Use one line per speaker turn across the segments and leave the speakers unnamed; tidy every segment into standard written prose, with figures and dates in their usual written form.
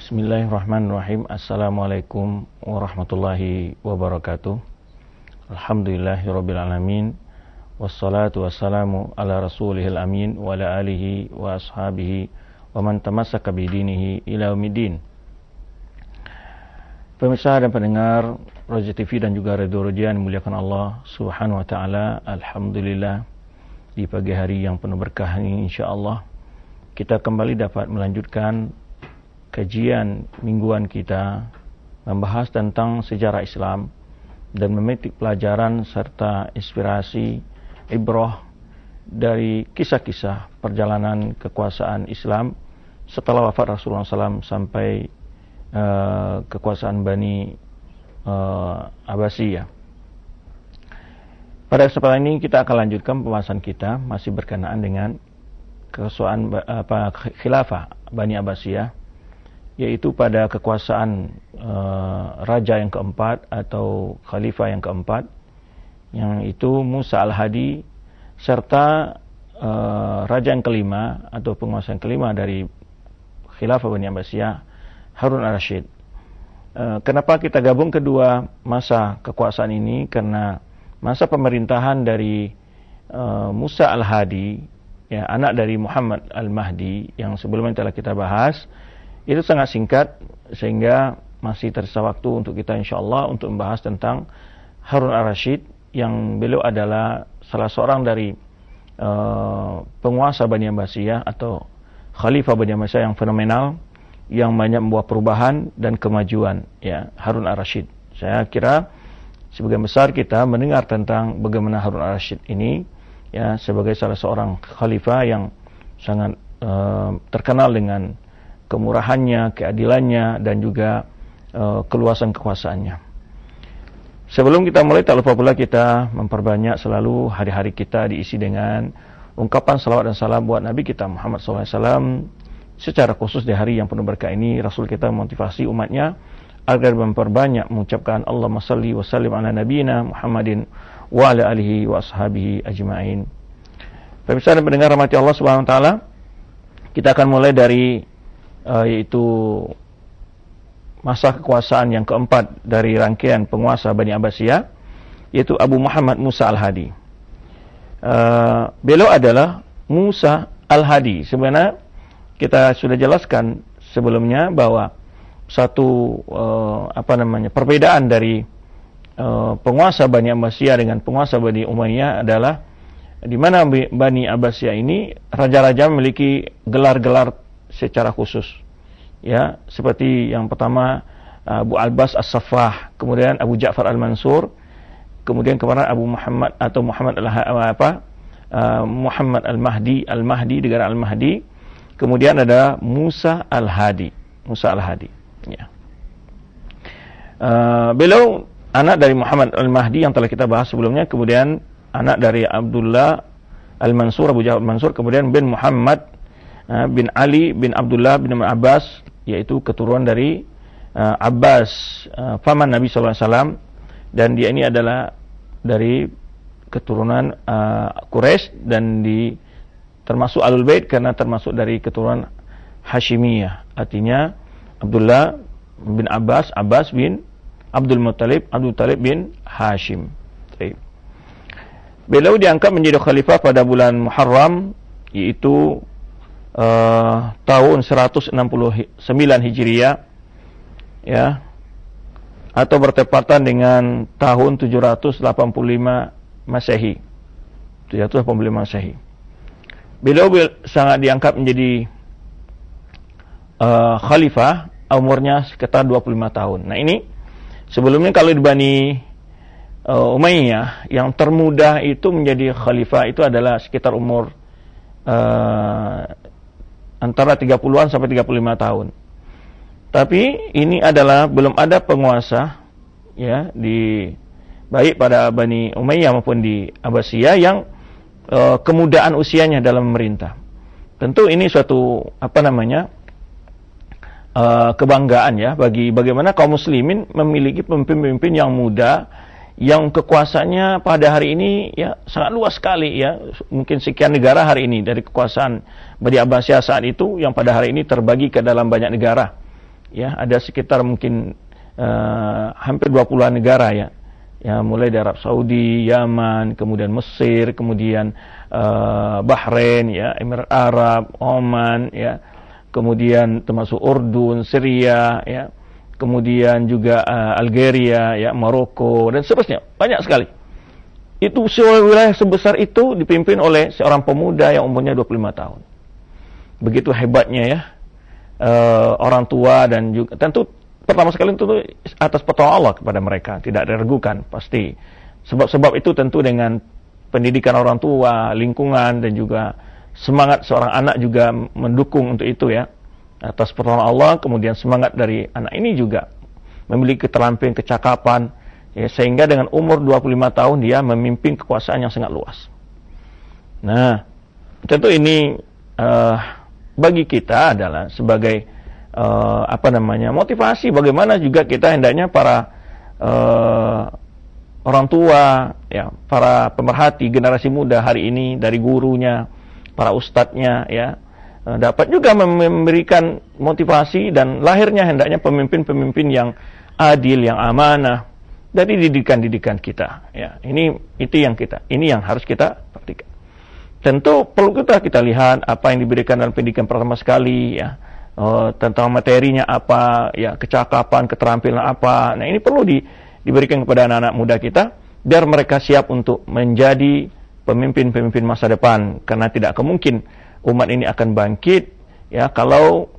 Bismillahirrahmanirrahim. Assalamualaikum warahmatullahi wabarakatuh. Alhamdulillahirabbil alamin. Wassalatu wassalamu ala rasulihil amin wa ala alihi wa ashabihi wa man tamassaka bidinihi ila yaumiddin. Pemirsa dan pendengar Roja TV dan juga Radio Roja yang dimuliakan Allah Subhanahu wa taala, alhamdulillah di pagi hari yang penuh berkah ini insyaallah kita kembali dapat melanjutkan kajian mingguan kita membahas tentang sejarah Islam dan memetik pelajaran serta inspirasi ibrah dari kisah-kisah perjalanan kekuasaan Islam setelah wafat Rasulullah SAW sampai kekuasaan Bani Abbasiyah. Pada kesempatan ini kita akan lanjutkan pembahasan kita masih berkenaan dengan kekuasaan khilafah Bani Abbasiyah, yaitu pada kekuasaan raja yang keempat atau khalifah yang keempat, yang itu Musa al-Hadi, serta raja yang kelima atau penguasa yang kelima dari khilafah Bani Abbasiyah, Harun al-Rashid. Kenapa kita gabung kedua masa kekuasaan ini? Karena masa pemerintahan dari Musa al-Hadi, ya, anak dari Muhammad al-Mahdi yang sebelumnya telah kita bahas, itu sangat singkat sehingga masih tersisa waktu untuk kita insyaallah untuk membahas tentang Harun al-Rashid, yang beliau adalah salah seorang dari penguasa Bani Abbasiyah atau khalifah Bani Abbasiyah yang fenomenal, yang banyak membawa perubahan dan kemajuan, ya, Harun al-Rashid. Saya kira sebagian besar kita mendengar tentang bagaimana Harun al-Rashid ini, ya, sebagai salah seorang khalifah yang sangat terkenal dengan kemurahannya, keadilannya, dan juga keluasan kekuasaannya. Sebelum kita mulai, tak lupa pula kita memperbanyak selalu hari-hari kita diisi dengan ungkapan salawat dan salam buat Nabi kita Muhammad SAW. Secara khusus di hari yang penuh berkah ini, Rasul kita memotivasi umatnya agar memperbanyak mengucapkan Allahumma salli wa sallim ala nabiyina Muhammadin wa ala alihi wa ashabihi ajma'in. Pemirsa dan pendengar rahmati Allah Subhanahu wa taala, kita akan mulai dari yaitu masa kekuasaan yang keempat dari rangkaian penguasa Bani Abbasiyah, yaitu Abu Muhammad Musa al-Hadi. Beliau adalah Musa al-Hadi. Sebenarnya kita sudah jelaskan sebelumnya bahwa satu perbedaan dari penguasa Bani Abbasiyah dengan penguasa Bani Umayyah adalah di mana Bani Abbasiyah ini raja-raja memiliki gelar-gelar secara khusus, ya, seperti yang pertama Abu Abbas As-Saffah, kemudian Abu Ja'far Al-Mansur, kemudian kemarin Abu Muhammad atau Muhammad Muhammad Al-Mahdi, negara Al-Mahdi, kemudian ada Musa al-Hadi, ya. Beliau anak dari Muhammad Al-Mahdi yang telah kita bahas sebelumnya, kemudian anak dari Abdullah Al-Mansur, Abu Ja'far Al-Mansur, kemudian bin Muhammad bin Ali bin Abdullah bin Abbas, yaitu keturunan dari Abbas, paman Nabi SAW, dan dia ini adalah dari keturunan Quraisy dan termasuk Ahlul Bait karena termasuk dari keturunan Hashimiyah. Artinya Abdullah bin Abbas, Abbas bin Abdul Muttalib, Abdul Muttalib bin Hashim. Beliau diangkat menjadi khalifah pada bulan Muharram, yaitu tahun 169 Hijriah, ya, atau bertepatan dengan tahun 785 Masehi. 785 Masehi. Beliau sangat diangkat menjadi khalifah, umurnya sekitar 25 tahun. Nah, ini sebelumnya kalau di Bani Umayyah yang termuda itu menjadi khalifah itu adalah sekitar umur antara 30-an sampai 35 tahun. Tapi ini adalah belum ada penguasa, ya, baik pada Bani Umayyah maupun di Abbasiyah yang kemudaan usianya dalam memerintah. Tentu ini suatu kebanggaan, ya, bagaimana kaum muslimin memiliki pemimpin-pemimpin yang muda yang kekuasaannya pada hari ini ya sangat luas sekali ya, mungkin sekian negara hari ini dari kekuasaan Bani Abbasiyah saat itu yang pada hari ini terbagi ke dalam banyak negara ya, ada sekitar mungkin hampir 20-an negara ya. Ya, mulai dari Arab Saudi, Yaman, kemudian Mesir, kemudian Bahrain, ya, Emirat Arab, Oman, ya, kemudian termasuk Urdun, Syria, ya, kemudian juga Algeria, ya, Maroko, dan seterusnya, banyak sekali. Itu wilayah sebesar itu dipimpin oleh seorang pemuda yang umurnya 25 tahun. Begitu hebatnya ya, orang tua dan juga tentu pertama sekali itu atas petunjuk Allah kepada mereka, tidak diragukan pasti. Sebab itu tentu dengan pendidikan orang tua, lingkungan dan juga semangat seorang anak juga mendukung untuk itu ya. Atas pertolongan Allah, kemudian semangat dari anak ini juga memiliki keterampilan, kecakapan ya, sehingga dengan umur 25 tahun dia memimpin kekuasaan yang sangat luas. Nah, tentu ini bagi kita adalah sebagai motivasi bagaimana juga kita hendaknya para orang tua ya, para pemerhati generasi muda hari ini dari gurunya, para ustadznya ya, dapat juga memberikan motivasi dan lahirnya hendaknya pemimpin-pemimpin yang adil, yang amanah dari didikan-didikan kita ya. Ini yang harus kita perhatikan. Tentu perlu kita lihat apa yang diberikan dalam pendidikan pertama sekali ya. Tentang materinya apa, ya, kecakapan, keterampilan apa. Nah, ini perlu diberikan kepada anak-anak muda kita biar mereka siap untuk menjadi pemimpin-pemimpin masa depan, karena tidak mungkin umat ini akan bangkit ya kalau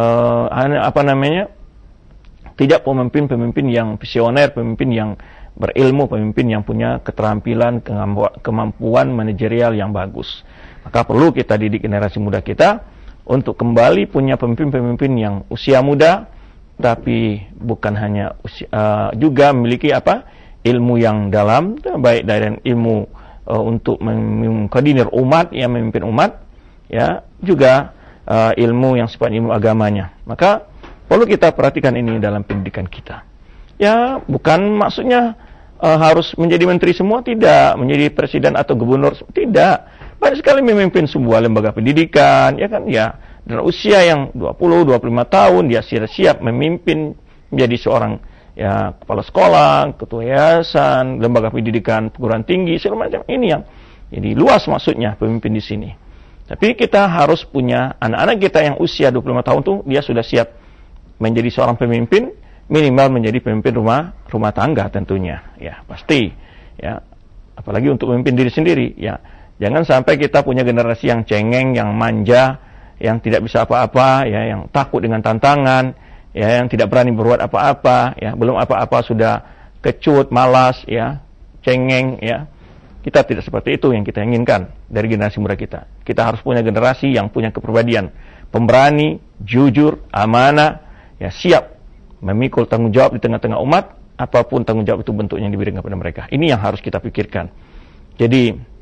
tidak pemimpin-pemimpin yang visioner, pemimpin yang berilmu, pemimpin yang punya keterampilan, kemampuan manajerial yang bagus. Maka perlu kita didik generasi muda kita untuk kembali punya pemimpin-pemimpin yang usia muda, tapi bukan hanya juga memiliki ilmu yang dalam, baik dari ilmu untuk mengkoordinir umat, yang memimpin umat, ya, juga ilmu yang sifatnya ilmu agamanya. Maka perlu kita perhatikan ini dalam pendidikan kita. Ya, bukan maksudnya harus menjadi menteri semua, tidak, menjadi presiden atau gubernur, tidak. Banyak sekali memimpin sebuah lembaga pendidikan, ya kan, ya, dan usia yang 20-25 tahun dia siap memimpin menjadi seorang ya kepala sekolah, ketua yayasan, lembaga pendidikan, perguruan tinggi, segala macam. Ini yang jadi luas maksudnya pemimpin di sini. Tapi kita harus punya anak-anak kita yang usia 25 tahun tuh dia sudah siap menjadi seorang pemimpin, minimal menjadi pemimpin rumah tangga tentunya, ya pasti, ya, apalagi untuk memimpin diri sendiri, ya. Jangan sampai kita punya generasi yang cengeng, yang manja, yang tidak bisa apa-apa, ya, yang takut dengan tantangan, ya, yang tidak berani berbuat apa-apa, ya, belum apa-apa sudah kecut, malas, ya, cengeng, ya. Kita tidak seperti itu yang kita inginkan dari generasi muda kita. Kita harus punya generasi yang punya kepribadian, pemberani, jujur, amanah, ya, siap memikul tanggung jawab di tengah-tengah umat, apapun tanggung jawab itu bentuknya yang diberikan kepada mereka. Ini yang harus kita pikirkan. Jadi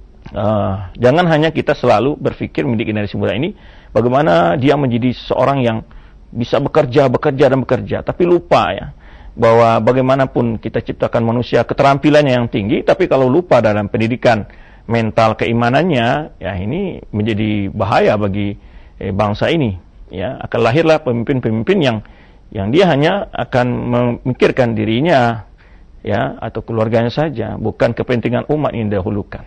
jangan hanya kita selalu berpikir mendidik generasi muda ini bagaimana dia menjadi seorang yang bisa bekerja, tapi lupa ya bahwa bagaimanapun kita ciptakan manusia keterampilannya yang tinggi, tapi kalau lupa dalam pendidikan mental keimanannya, ya ini menjadi bahaya bagi bangsa ini. Ya, akan lahirlah pemimpin-pemimpin yang dia hanya akan memikirkan dirinya ya atau keluarganya saja, bukan kepentingan umat yang didahulukan.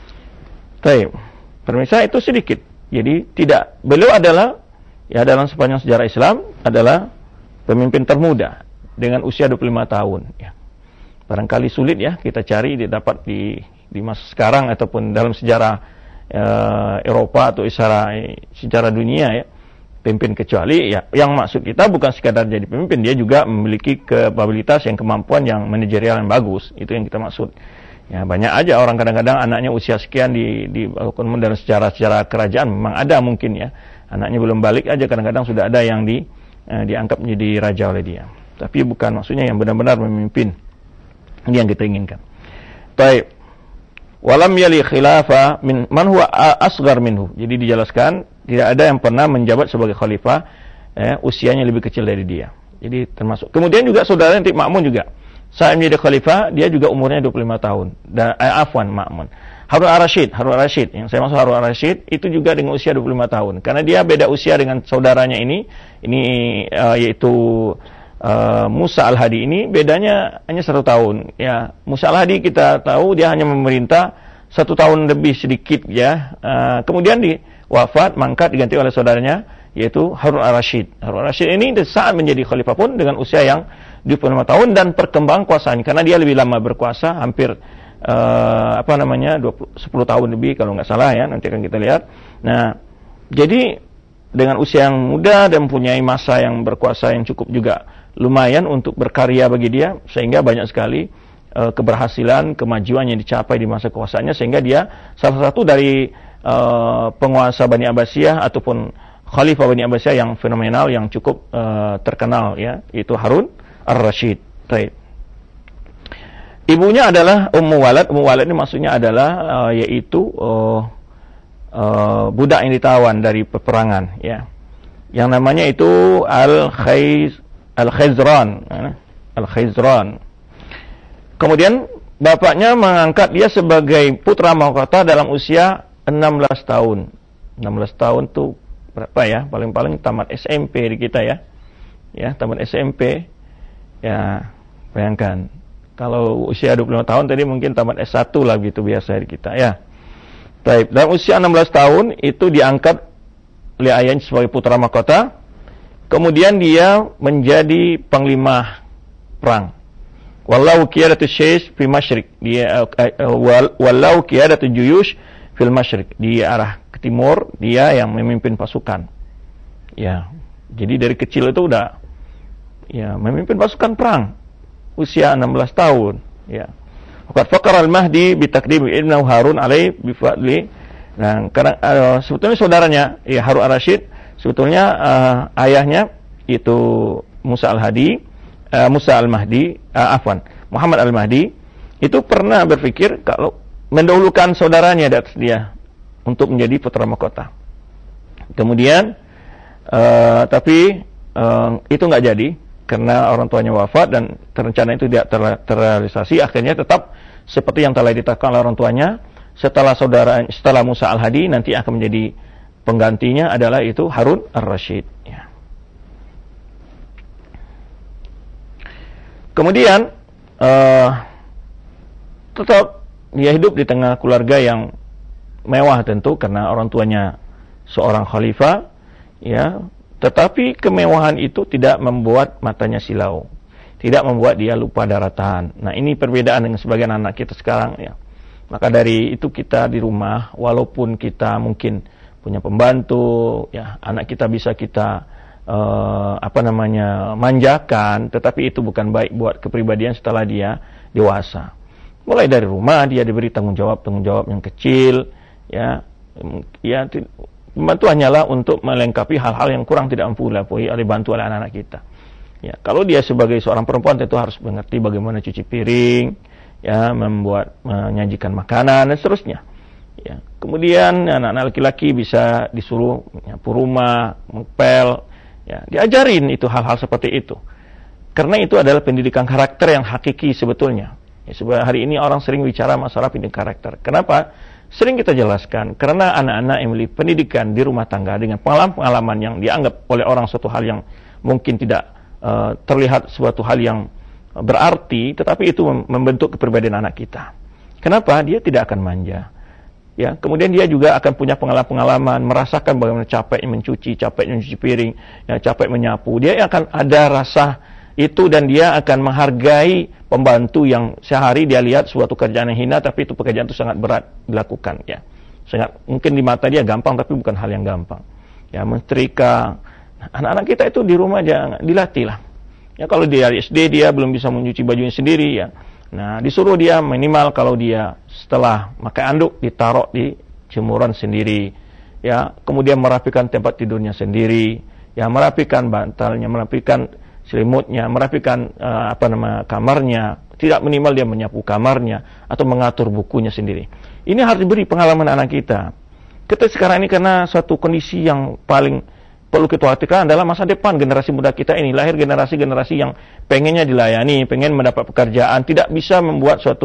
Baik, pemirsa, itu sedikit. Jadi beliau adalah ya dalam sepanjang sejarah Islam adalah pemimpin termuda dengan usia 25 tahun. Ya. Barangkali sulit ya kita cari didapat di masa sekarang ataupun dalam sejarah Eropa atau sejarah dunia ya pemimpin, kecuali ya yang maksud kita bukan sekadar jadi pemimpin, dia juga memiliki kapabilitas yang kemampuan yang manajerial yang bagus. Itu yang kita maksud. Ya, banyak aja orang kadang-kadang anaknya usia sekian di dalam secara kerajaan memang ada mungkin ya. Anaknya belum balik aja kadang-kadang sudah ada yang dianggap menjadi raja oleh dia. Tapi bukan maksudnya yang benar-benar memimpin. Ini yang kita inginkan. Baik. Walam yali khilafa min man huwa asghar minhu. Jadi dijelaskan tidak ada yang pernah menjabat sebagai khalifah usianya lebih kecil dari dia. Jadi termasuk. Kemudian juga saudara Ma'mun juga. Saat menjadi khalifah, dia juga umurnya 25 tahun. Ma'mun. Harun ar-Rasyid. Yang saya maksud Harun ar-Rasyid itu juga dengan usia 25 tahun. Karena dia beda usia dengan saudaranya ini yaitu Musa al-Hadi ini bedanya hanya 1 tahun. Ya, Musa al-Hadi kita tahu dia hanya memerintah 1 tahun lebih sedikit ya. Kemudian wafat, mangkat diganti oleh saudaranya yaitu Harun ar-Rasyid. Harun ar-Rasyid ini saat menjadi khalifah pun dengan usia yang 25 tahun dan perkembangan kuasanya karena dia lebih lama berkuasa, hampir 10 tahun lebih kalau nggak salah ya, nanti akan kita lihat. Nah, jadi dengan usia yang muda dan mempunyai masa yang berkuasa yang cukup juga lumayan untuk berkarya bagi dia, sehingga banyak sekali keberhasilan, kemajuan yang dicapai di masa kuasanya, sehingga dia salah satu dari penguasa Bani Abbasiyah ataupun Khalifah Bani Abbasiyah yang fenomenal, yang cukup terkenal ya, itu Harun ar-Rasyid. Baik. Ibunya adalah Ummu Walad. Ummu Walad ini maksudnya adalah yaitu budak yang ditawan dari peperangan ya. Yang namanya itu Al-Khizran. Kemudian bapaknya mengangkat dia sebagai putra mahkota dalam usia 16 tahun. 16 tahun tuh berapa ya? Paling-paling tamat SMP di kita ya. Ya, tamat SMP. Ya, bayangkan. Kalau usia 25 tahun tadi mungkin tamat S1 lah gitu biasa di kita ya. Baik, dalam usia 16 tahun itu diangkat oleh ayahnya sebagai putra mahkota. Kemudian dia menjadi panglima perang. Wallahu qiyadatu syais fi masyriq. Dia wallahu qiyadatu juyush fil masyriq. Di arah ke timur dia yang memimpin pasukan. Ya. Jadi dari kecil itu udah ya memimpin pasukan perang. Usia 16 tahun ya. Waqad faqara al-Mahdi bi taqdim ibnu Harun alaihi bi fadli. Nah, karena sebetulnya saudaranya ya Harun ar-Rasyid sebetulnya ayahnya itu Musa al-Hadi, Muhammad al-Mahdi itu pernah berpikir kalau mendahulukan saudaranya di atas dia untuk menjadi putra mahkota. Kemudian tapi itu enggak jadi karena orang tuanya wafat dan rencana itu tidak terrealisasi. Akhirnya tetap seperti yang telah ditetapkan oleh orang tuanya, setelah Musa al-Hadi nanti akan menjadi penggantinya adalah itu Harun ar-Rasyid ya. Kemudian tetap dia hidup di tengah keluarga yang mewah tentu karena orang tuanya seorang khalifah ya. Tetapi kemewahan itu tidak membuat matanya silau, tidak membuat dia lupa daratan. Nah, ini perbedaan dengan sebagian anak kita sekarang ya. Maka dari itu kita di rumah, walaupun kita mungkin punya pembantu, ya anak kita bisa kita manjakan, tetapi itu bukan baik buat kepribadian setelah dia dewasa. Mulai dari rumah dia diberi tanggung jawab yang kecil, ya. Membantu hanyalah untuk melengkapi hal-hal yang kurang tidak mampu dibantu oleh anak-anak kita. Ya, kalau dia sebagai seorang perempuan tentu harus mengerti bagaimana cuci piring, ya, menyajikan makanan dan seterusnya. Ya, kemudian anak-anak laki-laki bisa disuruh menyapu rumah, ngepel, ya, diajarin itu hal-hal seperti itu. Karena itu adalah pendidikan karakter yang hakiki sebetulnya. Ya, hari ini orang sering bicara masalah pendidikan karakter. Kenapa? Sering kita jelaskan, karena anak-anak yang memiliki pendidikan di rumah tangga dengan pengalaman yang dianggap oleh orang suatu hal yang mungkin tidak terlihat suatu hal yang berarti, tetapi itu membentuk kepribadian anak kita. Kenapa? Dia tidak akan manja. Ya, kemudian dia juga akan punya pengalaman, merasakan bagaimana capek mencuci piring, ya, capek menyapu. Dia akan ada rasa itu dan dia akan menghargai pembantu yang sehari dia lihat suatu kerjaan yang hina, tapi itu pekerjaan itu sangat berat dilakukan ya. Sangat mungkin di mata dia gampang tapi bukan hal yang gampang. Ya, mensetrika. Anak-anak kita itu di rumah jangan dilatih lah. Ya, kalau dia dari SD dia belum bisa mencuci bajunya sendiri ya. Nah, disuruh dia minimal kalau dia setelah pakai anduk ditaruh di jemuran sendiri. Ya, kemudian merapikan tempat tidurnya sendiri, ya, merapikan bantalnya, merapikan selimutnya, merapikan kamarnya, tidak minimal dia menyapu kamarnya atau mengatur bukunya sendiri. Ini harus diberi pengalaman anak kita. Kita sekarang ini karena suatu kondisi yang paling perlu kita perhatikan adalah masa depan generasi muda kita ini, lahir generasi-generasi yang pengennya dilayani, pengen mendapat pekerjaan, tidak bisa membuat suatu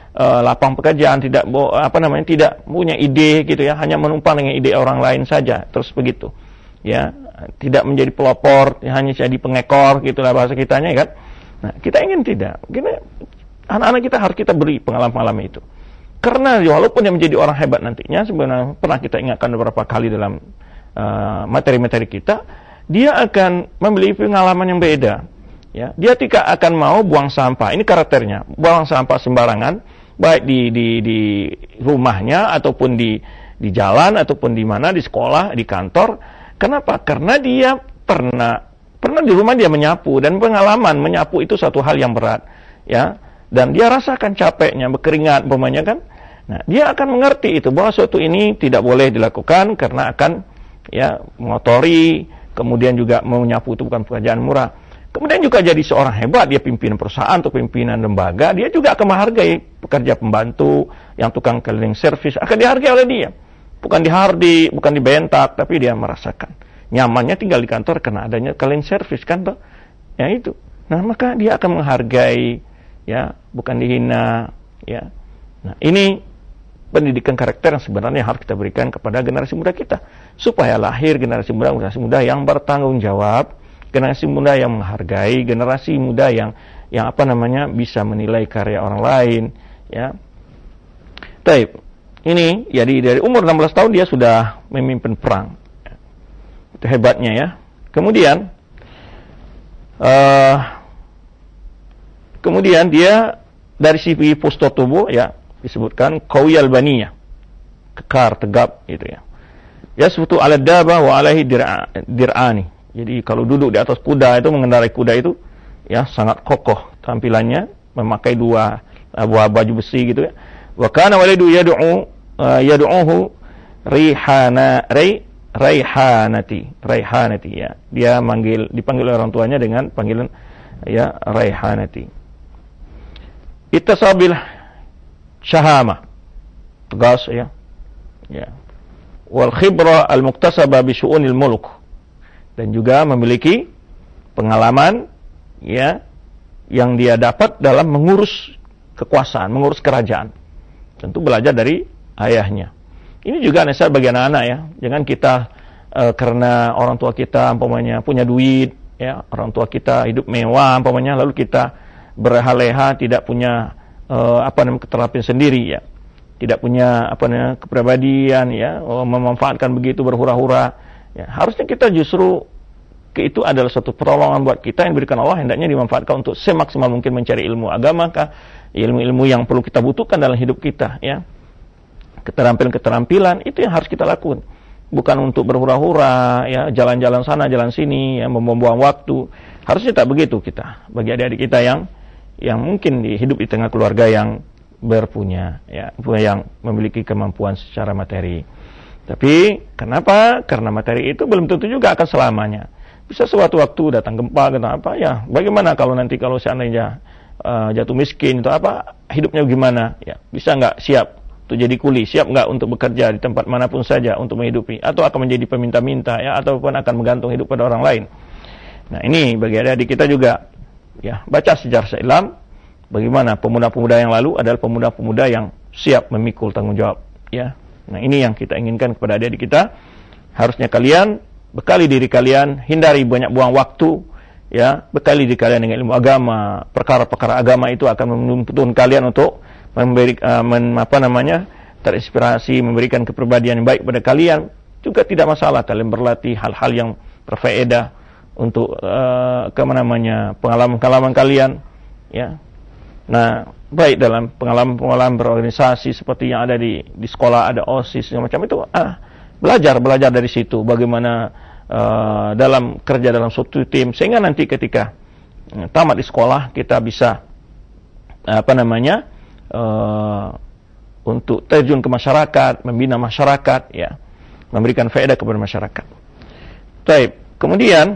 lapang pekerjaan, tidak tidak punya ide gitu ya, hanya menumpang dengan ide orang lain saja, terus begitu. Ya, tidak menjadi pelopor, hanya jadi pengekor gitulah bahasa kitanya kan. Nah, kita ingin tidak. Anak-anak kita harus kita beri pengalaman-pengalaman itu. Karena walaupun yang menjadi orang hebat nantinya, sebenarnya pernah kita ingatkan beberapa kali dalam materi-materi kita, dia akan memiliki pengalaman yang beda. Ya, dia tidak akan mau buang sampah. Ini karakternya, buang sampah sembarangan, baik di rumahnya ataupun di jalan ataupun di mana, di sekolah, di kantor. Kenapa? Karena dia pernah di rumah dia menyapu, dan pengalaman menyapu itu satu hal yang berat, ya. Dan dia rasakan capeknya, berkeringat umpamanya kan. Nah, dia akan mengerti itu bahwa suatu ini tidak boleh dilakukan karena akan ya mengotori, kemudian juga menyapu itu bukan pekerjaan murah. Kemudian juga jadi seorang hebat, dia pimpinan perusahaan atau pimpinan lembaga, dia juga akan menghargai pekerja pembantu, yang tukang cleaning service, akan dihargai oleh dia. Bukan dihardi, bukan dibentak, tapi dia merasakan nyamannya tinggal di kantor karena adanya cleaning service kan toh. Ya itu. Nah, maka dia akan menghargai, ya, bukan dihina, ya. Nah, ini pendidikan karakter yang sebenarnya harus kita berikan kepada generasi muda kita, supaya lahir generasi muda yang bertanggung jawab, generasi muda yang menghargai, generasi muda yang bisa menilai karya orang lain, ya. Baik. Ini jadi dari umur 16 tahun dia sudah memimpin perang. Itu hebatnya ya. Kemudian dia dari sisi postur tubuh ya disebutkan qawiyal baniyah, kekar, tegap gitu ya. Yasbutu 'ala dabah wa 'alaihi dir'ani. Jadi kalau duduk di atas kuda itu, mengendarai kuda itu ya sangat kokoh tampilannya, memakai dua buah baju besi gitu ya. Wa kana walidu yad'uhu raihanati ya. Dia dipanggil oleh orang tuanya dengan panggilan ya raihanati. Ittasabil syahama, tegas ya. Ya. Wal khibra al muktasaba bi syu'unil muluk, dan juga memiliki pengalaman ya yang dia dapat dalam mengurus kekuasaan, mengurus kerajaan. Tentu belajar dari ayahnya. Ini juga nasihat bagi anak-anak ya. Jangan kita karena orang tua kita umpamanya punya duit, ya, orang tua kita hidup mewah umpamanya, lalu kita berleha-leha, tidak punya keterampilan sendiri ya. Tidak punya kepribadian ya, memanfaatkan begitu berhura-hura. Ya, harusnya kita justru itu adalah suatu pertolongan buat kita yang diberikan Allah, hendaknya dimanfaatkan untuk semaksimal mungkin mencari ilmu agama kah, ilmu-ilmu yang perlu kita butuhkan dalam hidup kita ya. Keterampilan itu yang harus kita lakukan, bukan untuk berhura-hura ya, jalan-jalan sana jalan sini ya, membuang waktu. Harusnya tak begitu kita bagi adik-adik kita yang mungkin hidup di tengah keluarga yang berpunya ya, yang memiliki kemampuan secara materi. Tapi kenapa? Karena materi itu belum tentu juga akan selamanya. Bisa suatu waktu datang gempa atau apa ya. Bagaimana kalau seandainya jatuh miskin itu hidupnya gimana? Ya, bisa nggak siap untuk jadi kuli, siap nggak untuk bekerja di tempat manapun saja untuk menghidupi, atau akan menjadi peminta-minta ya, ataupun akan menggantung hidup pada orang lain. Nah, ini bagi adik-adik kita juga ya, baca sejarah Islam, bagaimana pemuda-pemuda yang lalu adalah pemuda-pemuda yang siap memikul tanggung jawab ya. Nah, ini yang kita inginkan kepada adik-adik kita. Harusnya kalian bekali diri kalian, hindari banyak buang waktu ya, bekali diri kalian dengan ilmu agama. Perkara-perkara agama itu akan menuntun kalian untuk terinspirasi, memberikan kepribadian yang baik pada kalian. Juga tidak masalah kalian berlatih hal-hal yang berfaedah untuk pengalaman-pengalaman kalian ya. Nah, baik dalam pengalaman berorganisasi seperti yang ada di sekolah, ada OSIS macam itu, belajar dari situ bagaimana dalam kerja dalam suatu tim, sehingga nanti ketika tamat di sekolah kita bisa untuk terjun ke masyarakat, membina masyarakat ya, memberikan faedah kepada masyarakat. Baik, kemudian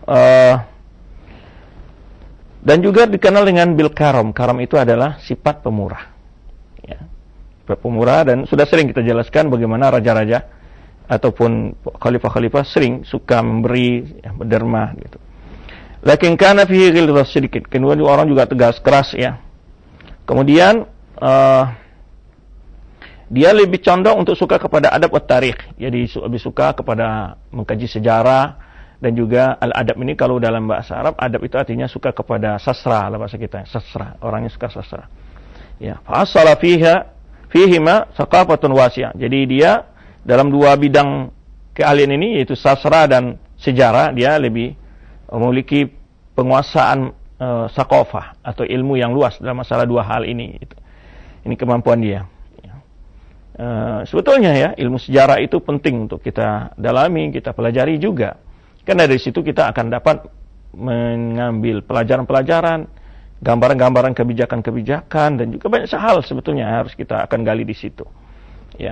dan juga dikenal dengan bil karam. Karam itu adalah sifat pemurah. Ya. Sifat pemurah, dan sudah sering kita jelaskan bagaimana raja-raja ataupun khalifah-khalifah sering suka memberi, ya, berderma gitu. Lakin kana fihi ghilzah sedikit. Kedua orang juga tegas keras ya. Kemudian dia lebih condong untuk suka kepada adab wa tarikh. Jadi lebih suka kepada mengkaji sejarah, dan juga al-adab ini kalau dalam bahasa Arab, adab itu artinya suka kepada sastra, lah bahasa kita, sastra. Orangnya suka sastra. Ya, fa asala fihima thaqafatun wasi'ah. Jadi dia dalam dua bidang keahlian ini, yaitu sastra dan sejarah, dia lebih memiliki penguasaan sakofah atau ilmu yang luas dalam masalah dua hal ini. Ini kemampuan dia. Sebetulnya ya, ilmu sejarah itu penting untuk kita dalami, kita pelajari juga. Karena dari situ kita akan dapat mengambil pelajaran-pelajaran, gambaran-gambaran kebijakan-kebijakan, dan juga banyak hal sebetulnya harus kita akan gali di situ. Ya.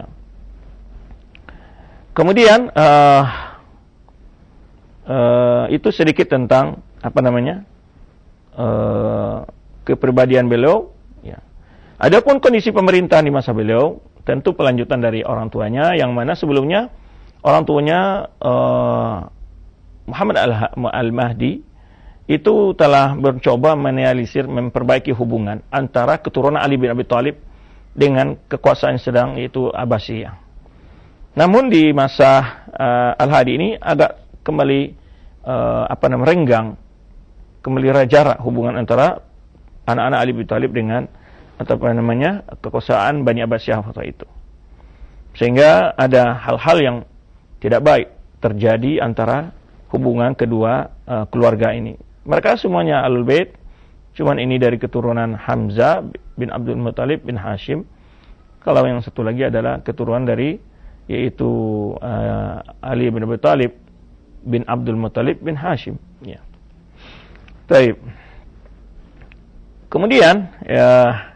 Kemudian itu sedikit tentang kepribadian beliau. Ya. Adapun kondisi pemerintahan di masa beliau, tentu pelanjutan dari orang tuanya, yang mana sebelumnya orang tuanya Muhammad al-Mahdi itu telah mencoba menealisir, memperbaiki hubungan antara keturunan Ali bin Abi Thalib dengan kekuasaan sedang, yaitu Abbasiyah. Namun di masa Al-Hadi ini agak kembali renggang, kembali jarak hubungan antara anak-anak Ali bin Thalib dengan kekuasaan Bani Abbasiyah waktu itu. Sehingga ada hal-hal yang tidak baik terjadi antara hubungan kedua keluarga ini. Mereka semuanya Ahlul Bait, cuman ini dari keturunan Hamzah bin Abdul Muttalib bin Hashim. Kalau yang satu lagi adalah keturunan dari, yaitu Ali bin Abi Thalib bin Abdul Muttalib bin Hashim. Ya. Baik. Kemudian ya,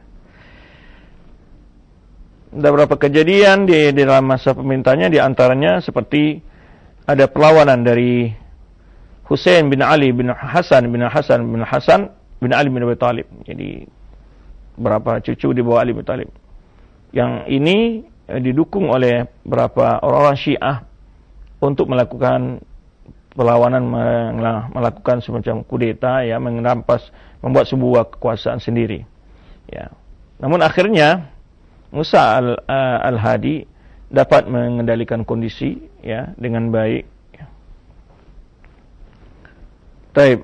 ada beberapa kejadian di dalam masa pemerintahnya, di antaranya seperti ada perlawanan dari Husain bin Ali bin Hasan bin Ali bin Abi Thalib. Jadi berapa cucu di bawah Ali bin Thalib. Yang ini didukung oleh beberapa orang-orang Syiah untuk melakukan perlawanan, melakukan semacam kudeta, ya, membuat sebuah kekuasaan sendiri. Ya. Namun akhirnya Musa al-Hadi dapat mengendalikan kondisi, ya, dengan baik. Ya. Taib.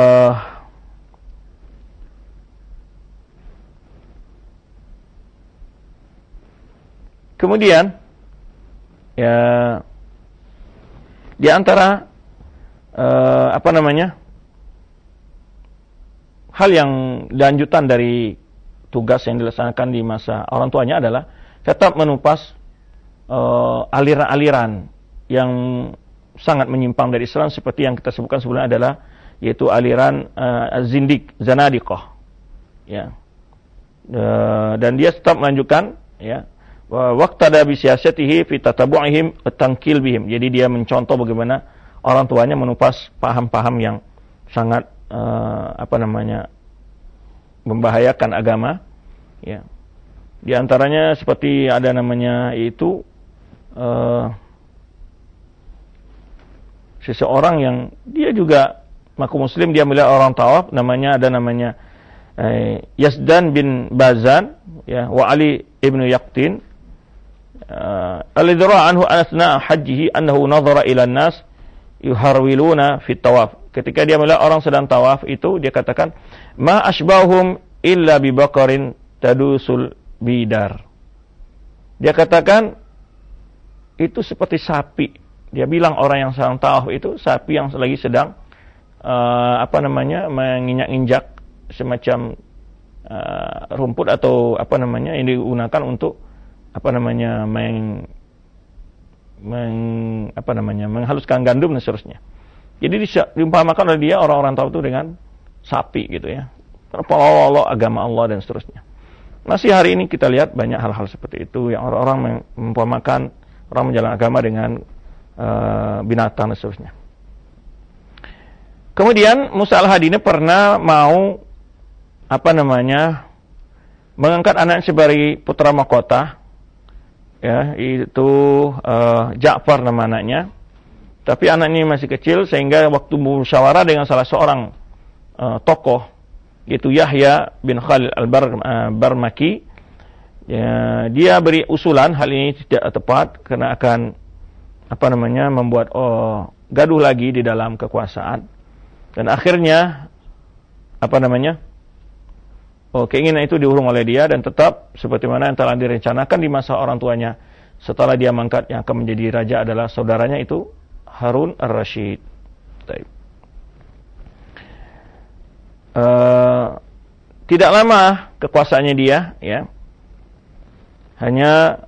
Kemudian, ya, di antara hal yang lanjutan dari tugas yang dilaksanakan di masa orang tuanya adalah tetap menumpas aliran-aliran yang sangat menyimpang dari Islam, seperti yang kita sebutkan sebelumnya adalah, yaitu aliran Zanadiqah, ya. Dan dia tetap melanjutkan, ya, waqtada bi siyasatihi fi tatabu'ihim wa tankil bihim. Jadi dia mencontoh bagaimana orang tuanya menumpas paham-paham yang sangat membahayakan agama, ya. Di antaranya seperti ada namanya, yaitu seseorang yang dia juga mengaku muslim, dia melihat orang tawaf, ada namanya Yazdan bin Bazan, ya, wa Ali ibnu Yaqtin, alladhi ra'a anhu asna hajjihi annahu nadhara ila an-nas yuharwiluna fi tawaf. Ketika dia melihat orang sedang tawaf itu, dia katakan, ma asbahum illa bi baqarin tadusul bidar. Dia katakan itu seperti sapi. Dia bilang orang yang sedang tawaf itu sapi yang lagi sedang menginjak-injak semacam rumput atau yang digunakan untuk menghaluskan gandum dan seterusnya. Jadi diumpamakan oleh dia orang-orang tahu itu dengan sapi gitu, ya. Terpolok agama Allah dan seterusnya. Masih hari ini kita lihat banyak hal-hal seperti itu yang orang-orang mengumpamakan orang menjalankan agama dengan binatang dan seterusnya. Kemudian Musa al-Hadi ini pernah mau mengangkat anak sebagai putra mahkota, ya, itu Ja'far nama anaknya. Tapi anak ini masih kecil, sehingga waktu musyawarah dengan salah seorang tokoh, yaitu Yahya bin Khalid al-Barmaki, Ya, dia beri usulan hal ini tidak tepat karena akan membuat gaduh lagi di dalam kekuasaan. Dan akhirnya keinginan itu diurung oleh dia dan tetap seperti mana yang telah direncanakan di masa orang tuanya. Setelah dia mangkat, yang akan menjadi raja adalah saudaranya itu Harun ar-Rasyid. Tidak lama kekuasaannya dia, ya, hanya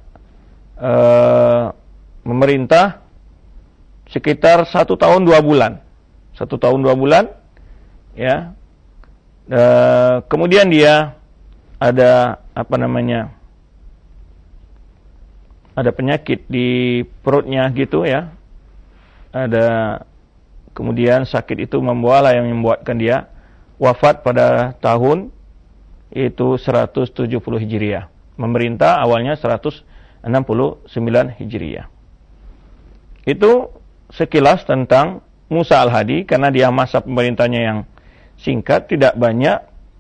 memerintah sekitar 1 tahun 2 bulan. 1 tahun 2 bulan, ya. Kemudian dia ada ada penyakit di perutnya gitu, ya. Kemudian sakit itu yang membuatkan dia wafat pada tahun itu 170 Hijriah. Memerintah awalnya 169 Hijriah. Itu sekilas tentang Musa al-Hadi, karena dia masa pemerintahnya yang singkat, tidak banyak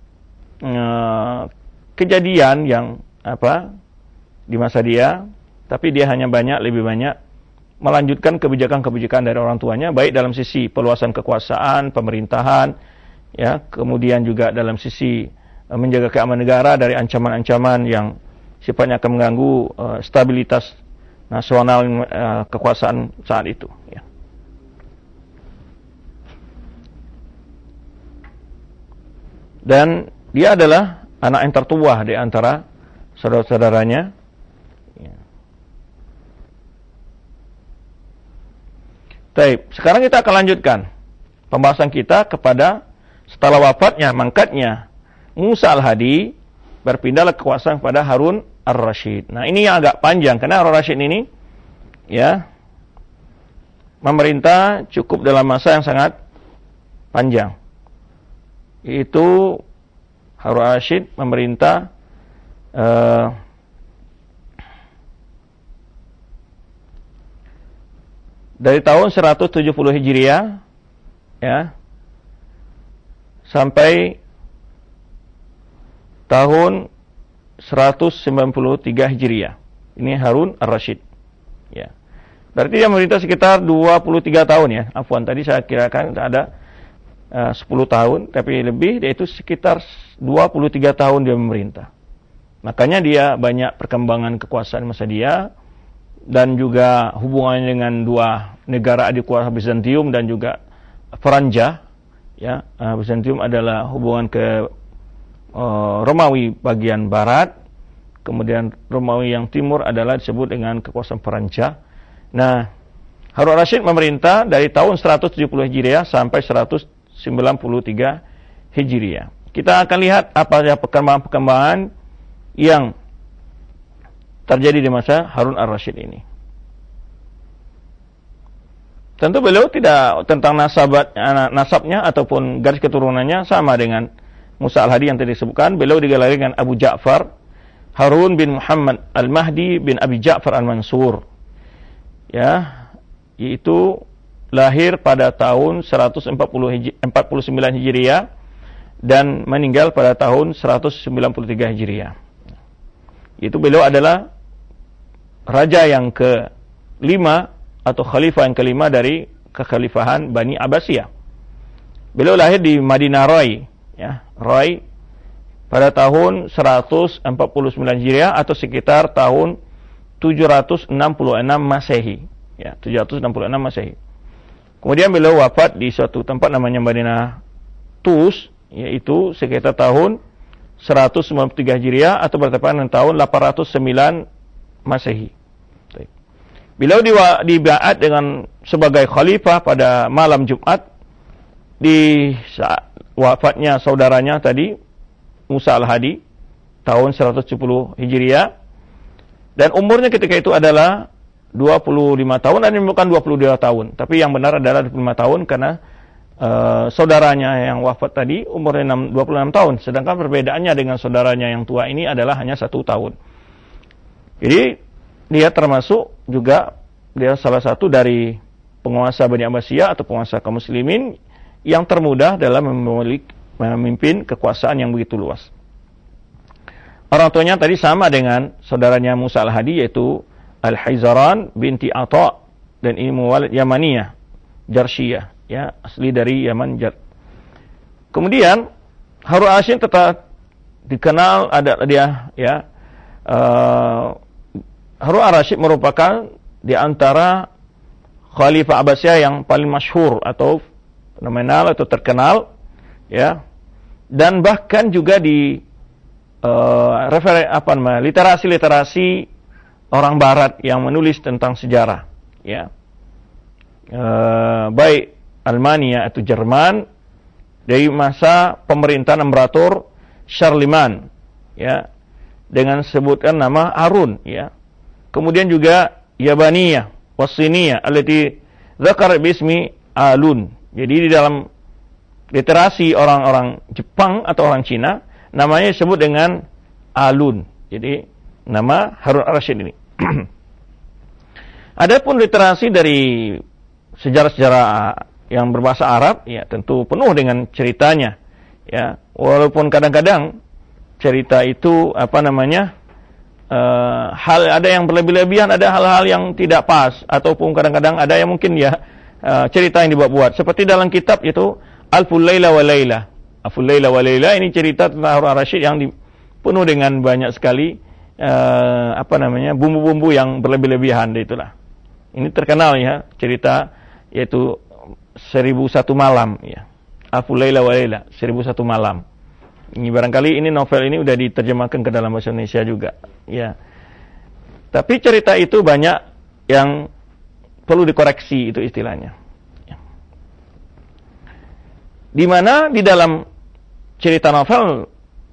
kejadian yang di masa dia, tapi dia hanya lebih banyak melanjutkan kebijakan-kebijakan dari orang tuanya, baik dalam sisi perluasan kekuasaan, pemerintahan, ya, kemudian juga dalam sisi menjaga keamanan negara dari ancaman-ancaman yang sifatnya akan mengganggu stabilitas nasional kekuasaan saat itu, ya. Dan dia adalah anak yang tertua di antara saudara-saudaranya. Ya. Baik, sekarang kita akan lanjutkan pembahasan kita kepada setelah wafatnya, mangkatnya Musa al-Hadi, berpindahlah kekuasaan kepada Harun ar-Rasyid. Nah, ini yang agak panjang karena Harun ar-Rasyid ini, ya, memerintah cukup dalam masa yang sangat panjang. Itu Harun ar-Rasyid memerintah dari tahun 170 Hijriah, ya, sampai tahun 193 Hijriah. Ini Harun ar-Rasyid, ya. Berarti dia memerintah sekitar 23 tahun, ya. Afwan, tadi saya kirakan ada 10 tahun, tapi lebih, yaitu sekitar 23 tahun dia memerintah. Makanya dia banyak perkembangan kekuasaan masa dia, dan juga hubungannya dengan dua negara adik kuasa Bizantium dan juga Franja, ya. Bizantium adalah hubungan ke Romawi bagian barat, kemudian Romawi yang timur adalah disebut dengan kekuasaan Franja. Nah, Harun ar-Rasyid memerintah dari tahun 170 Hijriah sampai 193 Hijriah. Kita akan lihat apa saja perkembangan yang terjadi di masa Harun ar-Rasyid ini. Tentu beliau tidak tentang nasabnya ataupun garis keturunannya sama dengan Musa al-Hadi yang tadi disebutkan. Beliau digelari dengan Abu Ja'far, Harun bin Muhammad al-Mahdi bin Abi Ja'far al-Mansur. Ya, yaitu lahir pada tahun 149 Hijriah dan meninggal pada tahun 193 Hijriah. Itu beliau adalah raja yang ke-5 atau khalifah yang ke-5 dari kekhalifahan Bani Abbasiyah. Beliau lahir di Madinah Rai, ya, Rai pada tahun 149 Hijriah atau sekitar tahun 766 Masehi, ya, 766 Masehi. Kemudian beliau wafat di suatu tempat namanya Madinah Tus, yaitu sekitar tahun 193 Hijriah atau bertepatan dengan tahun 809 Masehi. Beliau dibaat dengan sebagai khalifah pada malam Jumat di saat wafatnya saudaranya tadi Musa al-Hadi tahun 170 Hijriah, dan umurnya ketika itu adalah 25 tahun dan bukan 22 tahun, tapi yang benar adalah 25 tahun karena saudaranya yang wafat tadi umurnya 26 tahun, sedangkan perbedaannya dengan saudaranya yang tua ini adalah hanya 1 tahun. Jadi dia termasuk juga, dia salah satu dari penguasa Bani Abbasiyah atau penguasa kaum muslimin yang termudah dalam memimpin kekuasaan yang begitu luas. orang tuanya tadi sama dengan saudaranya Musa al-Hadi, yaitu Al-Haizaran binti Atha, dan ini muwalid Yamaniyah, Jarsyiyah, ya, asli dari Yaman Jar. Kemudian Harun al-Rasyid tetap dikenal ada dia, ya. Harun al-Rasyid merupakan di antara Khalifah Abbasiyah yang paling masyhur atau fenomenal atau terkenal, ya. Dan bahkan juga di literasi orang Barat yang menulis tentang sejarah, ya. Baik Almania atau Jerman dari masa pemerintahan Imperator Charlemagne, ya, dengan sebutkan nama Harun, ya. Kemudian juga Yabaniyah, Wasiniyah, allati dzakara bismi Alun. Jadi di dalam literasi orang-orang Jepang atau orang Cina, namanya disebut dengan Alun. Jadi nama Harun al-Rasyid ini. Adapun literasi dari sejarah-sejarah yang berbahasa Arab, ya, tentu penuh dengan ceritanya, ya. Walaupun kadang-kadang cerita itu ada yang berlebih-lebihan, ada hal-hal yang tidak pas, ataupun kadang-kadang ada yang mungkin cerita yang dibuat-buat. Seperti dalam kitab itu Alful Laila wa Laila. Alful Laila wa Laila ini cerita tentang Harun al-Rasyid yang penuh dengan banyak sekali bumbu-bumbu yang berlebih-lebihan, itulah. Ini terkenal, ya, cerita yaitu 1001 malam, ya. Alful Laila wa Laila, 1001 malam. Ini barangkali ini novel ini udah diterjemahkan ke dalam bahasa Indonesia juga, ya. Tapi cerita itu banyak yang perlu dikoreksi, itu istilahnya. Ya. Di mana di dalam cerita novel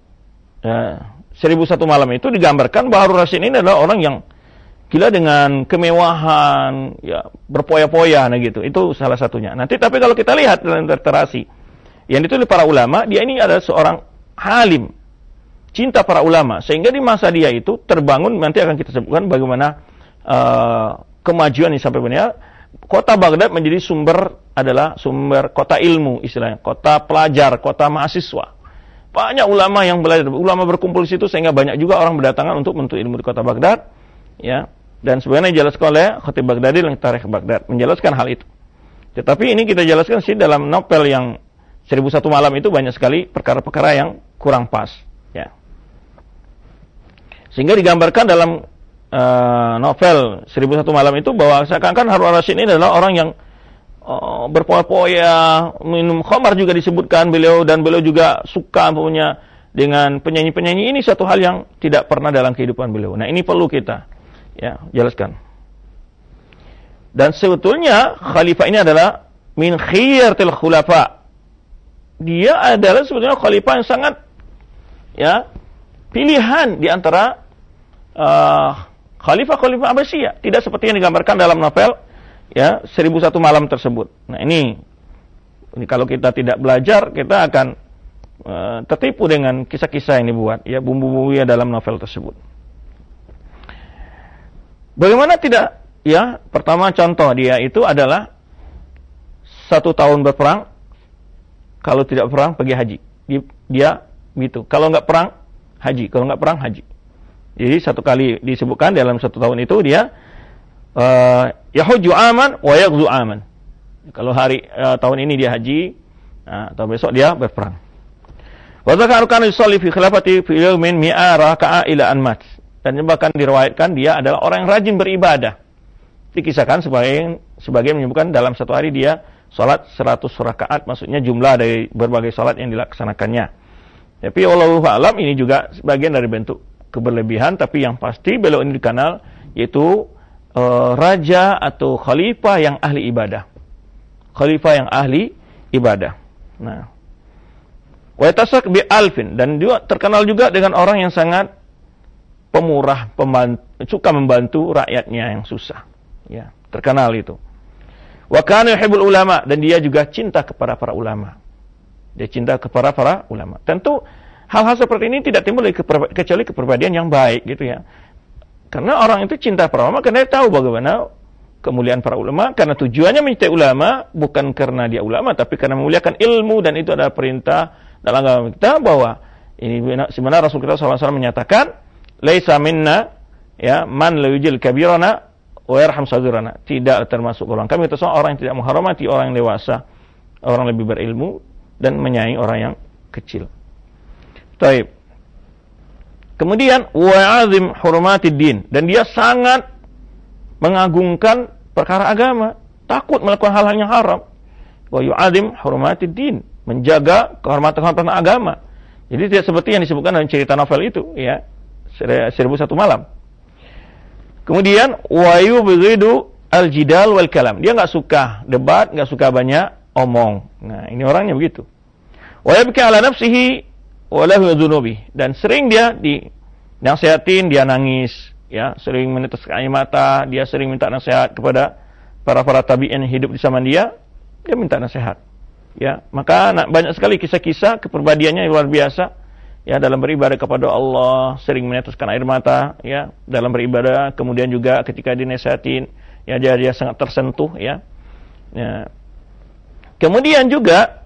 1001 malam itu digambarkan bahwa Harun al-Rasyid ini adalah orang yang gila dengan kemewahan, ya, berpoya-poya, nah gitu. Itu salah satunya. Nanti tapi kalau kita lihat dalam literasi yang ditulis para ulama, dia ini adalah seorang halim, cinta para ulama, sehingga di masa dia itu terbangun, nanti akan kita sebutkan bagaimana kemajuan yang sampai benar. Kota Baghdad menjadi sumber kota ilmu, istilahnya, kota pelajar, kota mahasiswa. Banyak ulama yang belajar, ulama berkumpul di situ, sehingga banyak juga orang berdatangan untuk menuntut ilmu di kota Baghdad, ya. Dan sebenarnya dijelaskan oleh Khatib Baghdadi dalam Tarikh Baghdad menjelaskan hal itu. Tetapi ini kita jelaskan sih dalam novel yang 1001 malam itu banyak sekali perkara-perkara yang kurang pas, ya. Sehingga digambarkan dalam novel 1001 malam itu bahwa seakan-akan Harun al-Rasyid ini adalah orang yang berpoya-poya, minum khamar juga disebutkan beliau, dan beliau juga suka punya dengan penyanyi-penyanyi. Ini satu hal yang tidak pernah dalam kehidupan beliau. Nah, ini perlu kita, ya, jelaskan. Dan sebetulnya khalifah ini adalah min khiyartil khulafa. Dia adalah sebetulnya khalifah yang sangat, ya, pilihan di antara khalifah-khalifah Abbasiyah, tidak seperti yang digambarkan dalam novel, ya, 1001 malam tersebut. Nah, ini kalau kita tidak belajar, kita akan tertipu dengan kisah-kisah yang dibuat, ya, bumbu-bumbu ya dalam novel tersebut. Bagaimana tidak, ya, pertama contoh dia itu adalah 1 tahun berperang. Kalau tidak perang, pergi haji. Dia gitu. Kalau nggak perang, haji. Kalau nggak perang, haji. Jadi 1 kali disebutkan dalam 1 tahun itu dia yahujju aman wa yaghzu aman. Kalau tahun ini dia haji, atau besok dia berperang. Wa dzakara kana yusalli fi khilafati fi yawmin mi'a raka'ah ila an mat. Dan bahkan diriwayatkan dia adalah orang yang rajin beribadah. Dikisahkan sebagai menyebutkan dalam 1 hari dia salat 100 rakaat, maksudnya jumlah dari berbagai salat yang dilaksanakannya. Tapi wallahu a'lam, ini juga sebagian dari bentuk keberlebihan, tapi yang pasti beliau ini dikenal yaitu raja atau khalifah yang ahli ibadah. Khalifah yang ahli ibadah. Nah, wa yatasak bi alfin, dan dia terkenal juga dengan orang yang sangat pemurah, suka membantu rakyatnya yang susah. Ya, terkenal itu. Wa kana yuhibbul ulama, dan dia juga cinta kepada para ulama. Dia cinta kepada para ulama. Tentu hal-hal seperti ini tidak timbul kecuali kepribadian yang baik, gitu ya. Karena orang itu cinta para ulama karena dia tahu bagaimana kemuliaan para ulama, karena tujuannya mencintai ulama bukan karena dia ulama, tapi karena memuliakan ilmu, dan itu adalah perintah dalam agama kita bahwa Ini sebenarnya Rasul kita SAW menyatakan, laisa minna ya man la yujil kabirana wa yarham saghirana. Tidak termasuk golongan kami itu orang yang tidak menghormati orang yang dewasa, orang lebih berilmu dan menyayangi orang yang kecil. Baik. Kemudian wa azim hurumatid din, dan dia sangat mengagungkan perkara agama, takut melakukan hal-hal yang haram. Wa yu'azim hurumatid din, menjaga kehormatan agama. Jadi tidak seperti yang disebutkan dalam cerita novel itu, ya, 1001 malam. Kemudian wa yubghidu al-jidal wal kalam. Dia enggak suka debat, enggak suka banyak omong. Nah, ini orangnya begitu. Wa yabki ala nafsihi wa lahu dhunubi, dan sering dia dinasihatin, dia nangis, ya, sering menetes air mata, dia sering minta nasihat kepada para tabi'in yang hidup di zaman dia minta nasihat. Ya, maka banyak sekali kisah-kisah kepribadiannya yang luar biasa. Ya, dalam beribadah kepada Allah sering meneteskan air mata, ya, dalam beribadah, kemudian juga ketika dinasihatin, ya, dia sangat tersentuh, ya. Ya. Kemudian juga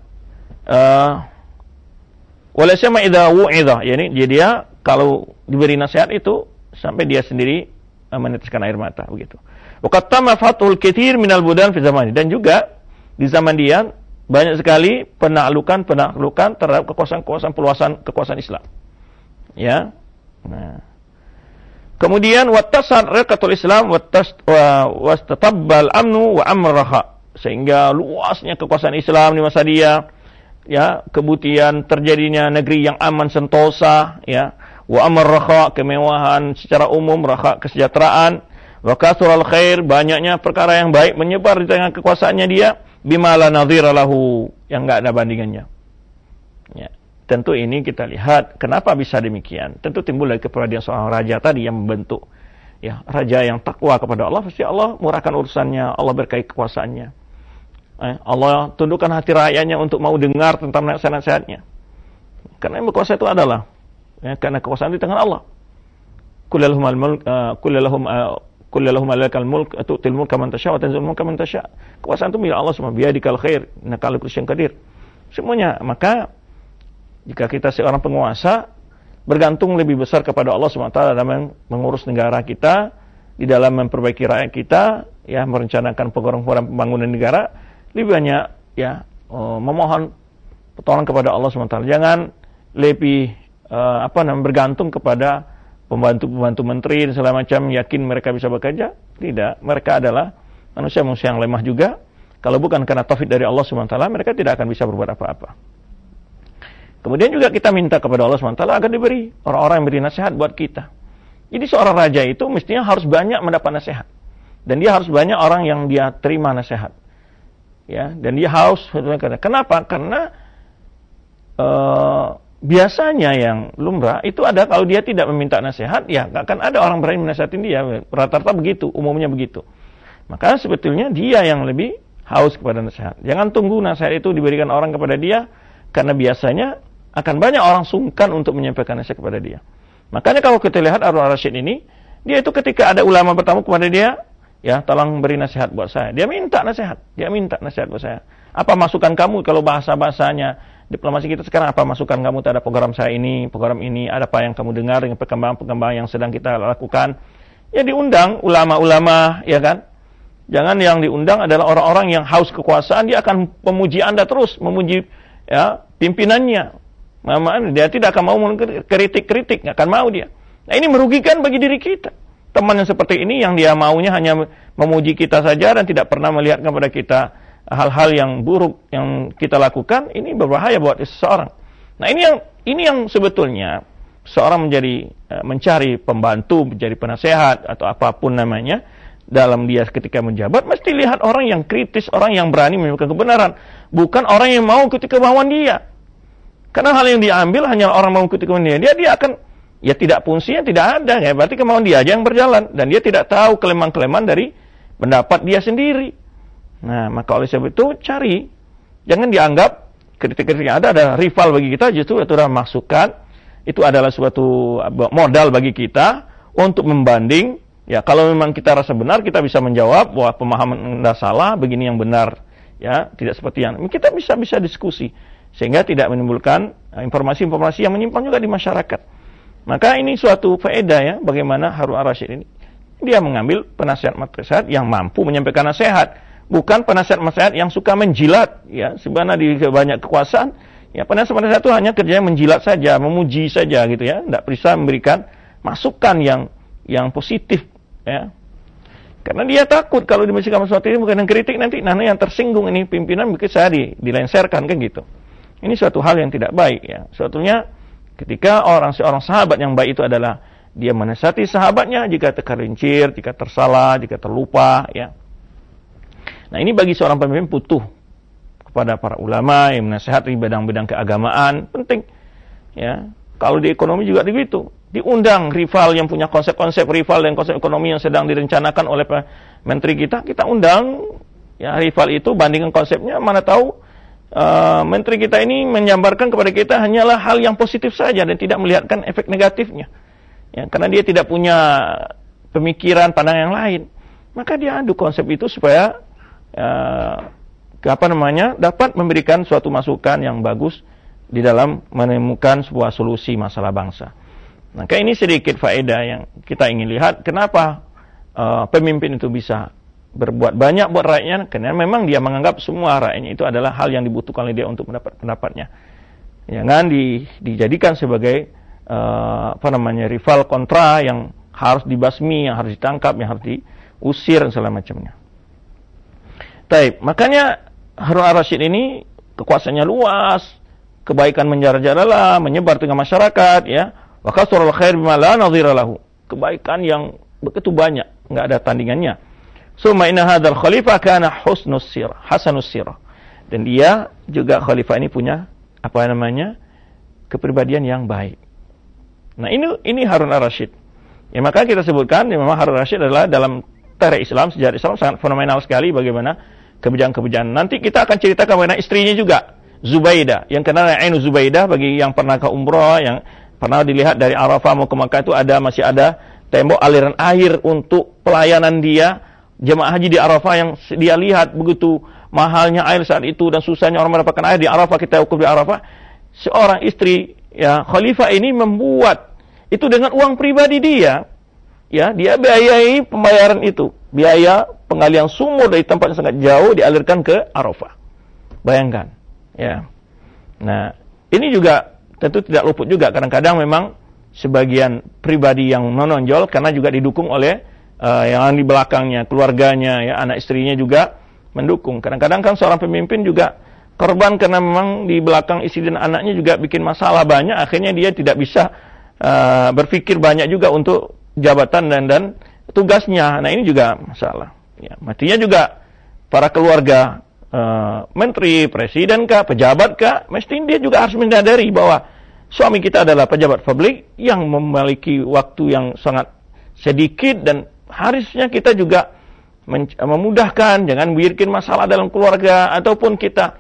wala syama idza wu'idha, yakni dia kalau diberi nasihat itu sampai dia sendiri meneteskan air mata, begitu. Wa qad tamma fathul katsir minal budan fi zamani, dan juga di zaman dia banyak sekali penaklukan terhadap kekuasaan Islam. Ya. Nah. Kemudian wattasar raqatul Islam wastatabbal amnu wa amraha, sehingga luasnya kekuasaan Islam di masa dia, ya, kemudian terjadinya negeri yang aman sentosa, ya, wa amraha, kemewahan secara umum, raha, kesejahteraan, wa kathural khair, banyaknya perkara yang baik menyebar di tengah kekuasaannya dia, bima la nadhira lahu, yang enggak ada bandingannya. Ya, tentu ini kita lihat kenapa bisa demikian. Tentu timbul dari kepribadian seorang raja tadi yang membentuk, ya, raja yang takwa kepada Allah, pasti Allah murahkan urusannya, Allah berkahi kekuasaannya. Allah tundukkan hati rakyatnya untuk mau dengar tentang nasihat-nasihatnya. Karena yang berkuasa itu adalah, ya, karena kekuasaan di tangan Allah. Kullahum alalakal mulk tu'til mulka man tasya' wa tanzilul mulka man tasya'. Kekuasaan itu milik Allah semua, biyadikal khair, innaka ala kulli syai'in qadir. Semuanya. Maka jika kita seorang penguasa bergantung lebih besar kepada Allah SWT dalam mengurus negara kita, di dalam memperbaiki rakyat kita, ya, merencanakan program-program pembangunan negara, lebih banyak, ya, memohon pertolongan kepada Allah SWT. Jangan lebih bergantung kepada pembantu-pembantu menteri dan segala macam, yakin mereka bisa bekerja. Tidak, mereka adalah manusia-manusia yang lemah juga. Kalau bukan karena taufik dari Allah SWT, mereka tidak akan bisa berbuat apa-apa. Kemudian juga kita minta kepada Allah SWT agar diberi orang-orang yang beri nasihat buat kita. Jadi seorang raja itu mestinya harus banyak mendapat nasihat, dan dia harus banyak orang yang dia terima nasihat, ya, dan dia harus, kenapa? Karena biasanya yang lumrah itu ada, kalau dia tidak meminta nasihat, ya nggak akan ada orang berani menasihatin dia. Rata-rata begitu, umumnya begitu. Maka sebetulnya dia yang lebih haus kepada nasihat. Jangan tunggu nasihat itu diberikan orang kepada dia, karena biasanya akan banyak orang sungkan untuk menyampaikan nasihat kepada dia. Makanya kalau kita lihat Harun al-Rasyid ini, dia itu ketika ada ulama bertamu kepada dia, ya, tolong beri nasihat buat saya. Dia minta nasihat buat saya. Apa masukan kamu kalau bahasa-bahasanya diplomasi kita sekarang, apa masukan kamu terhadap program saya ini, program ini, ada apa yang kamu dengar dengan perkembangan yang sedang kita lakukan? Ya, diundang ulama-ulama, ya kan? Jangan yang diundang adalah orang-orang yang haus kekuasaan, dia akan memuji Anda terus, memuji, ya, pimpinannya. Dia tidak akan mau kritik-kritik, nggak akan mau dia. Nah, ini merugikan bagi diri kita. Teman yang seperti ini yang dia maunya hanya memuji kita saja dan tidak pernah melihat kepada kita hal-hal yang buruk yang kita lakukan, ini berbahaya buat seseorang. Nah, ini yang sebetulnya seorang mencari pembantu, menjadi penasehat atau apapun namanya dalam dia ketika menjabat, mesti lihat orang yang kritis, orang yang berani menunjukkan kebenaran, bukan orang yang mau ikuti kemauan dia. Karena hal yang diambil hanya orang mau ikuti kemauan dia akan, ya, tidak fungsinya, tidak ada, ya, berarti kemauan dia aja yang berjalan, dan dia tidak tahu kelemahan-kelemahan dari pendapat dia sendiri. Nah, maka oleh sebab itu cari, jangan dianggap kritik-kritik yang ada rival bagi kita, justru itu adalah masukan, itu adalah suatu modal bagi kita untuk membanding. Ya, kalau memang kita rasa benar, kita bisa menjawab bahwa pemahaman Anda salah, begini yang benar, ya, tidak seperti yang kita bisa diskusi, sehingga tidak menimbulkan informasi-informasi yang menyimpang juga di masyarakat. Maka ini suatu faedah ya, bagaimana Harun Ar-Rasyid ini. Dia mengambil penasihat-penasihat yang mampu menyampaikan nasihat, bukan penasihat-penasihat yang suka menjilat ya. Sebenarnya di banyak kekuasaan ya, penasihat-penasihat itu hanya kerjanya menjilat saja, memuji saja gitu ya, tidak bisa memberikan masukan yang positif ya. Karena dia takut kalau diberikan sesuatu ini bukan yang kritik, nanti yang tersinggung ini pimpinan mungkin saya dilenserkan kan gitu. Ini suatu hal yang tidak baik ya. Suatunya ketika seorang sahabat yang baik itu adalah dia menasihati sahabatnya jika tergelincir, jika tersalah, jika terlupa ya. Nah, ini bagi seorang pemimpin butuh kepada para ulama yang menasihati bidang-bidang keagamaan, penting ya. Kalau di ekonomi juga begitu. Diundang rival yang punya konsep-konsep rival dan konsep ekonomi yang sedang direncanakan oleh menteri kita undang ya rival itu, bandingkan konsepnya, mana tahu menteri kita ini menyampaikan kepada kita hanyalah hal yang positif saja dan tidak melihatkan efek negatifnya. Ya, karena dia tidak punya pemikiran pandangan yang lain. Maka dia adu konsep itu supaya dapat memberikan suatu masukan yang bagus di dalam menemukan sebuah solusi masalah bangsa. Maka ini sedikit faedah yang kita ingin lihat. Kenapa pemimpin itu bisa berbuat banyak buat rakyatnya? Karena memang dia menganggap semua rakyatnya itu adalah hal yang dibutuhkan oleh dia untuk mendapat pendapatnya. Jangan dijadikan sebagai rival kontra yang harus dibasmi, yang harus ditangkap, yang harus diusir dan segala macamnya. Taib. Makanya Harun Ar-Rasyid ini kekuasaannya luas, kebaikan menjara-jaralah, menyebar tengah masyarakat ya. Wa kasrul khair bima la nadhira lahu. Kebaikan yang begitu banyak, enggak ada tandingannya. Summa inna hadzal khalifah kana husnus sirah, hasanus sirah. Dan dia juga khalifah ini punya kepribadian yang baik. Nah, ini Harun Ar-Rasyid. Ya, maka kita sebutkan memang Harun Ar-Rasyid adalah dalam tarikh Islam, sejarah Islam sangat fenomenal sekali bagaimana kebijakan-kebijakan. Nanti kita akan ceritakan mengenai istrinya juga, Zubaidah, yang kenal Ainu Zubaidah. Bagi yang pernah ke umrah, yang pernah dilihat dari Arafah mau ke Makkah itu masih ada tembok aliran air untuk pelayanan dia jemaah haji di Arafah, yang dia lihat begitu mahalnya air saat itu dan susahnya orang mendapatkan air di Arafah. Kita ukur di Arafah, seorang istri ya khalifah ini membuat itu dengan uang pribadi dia. Ya, dia biayai pembayaran itu, biaya penggalian sumur dari tempat yang sangat jauh dialirkan ke Arafah. Bayangkan, ya. Nah, ini juga tentu tidak luput juga kadang-kadang memang sebagian pribadi yang menonjol karena juga didukung oleh yang di belakangnya, keluarganya, ya, anak istrinya juga mendukung. Kadang-kadang kan seorang pemimpin juga korban karena memang di belakang istri dan anaknya juga bikin masalah banyak, akhirnya dia tidak bisa berpikir banyak juga untuk jabatan dan tugasnya. Nah, ini juga masalah. Ya, matinya juga para keluarga menteri, presiden kah, pejabat kah, mesti dia juga harus menyadari bahwa suami kita adalah pejabat publik yang memiliki waktu yang sangat sedikit dan harusnya kita juga memudahkan, jangan bikin masalah dalam keluarga ataupun kita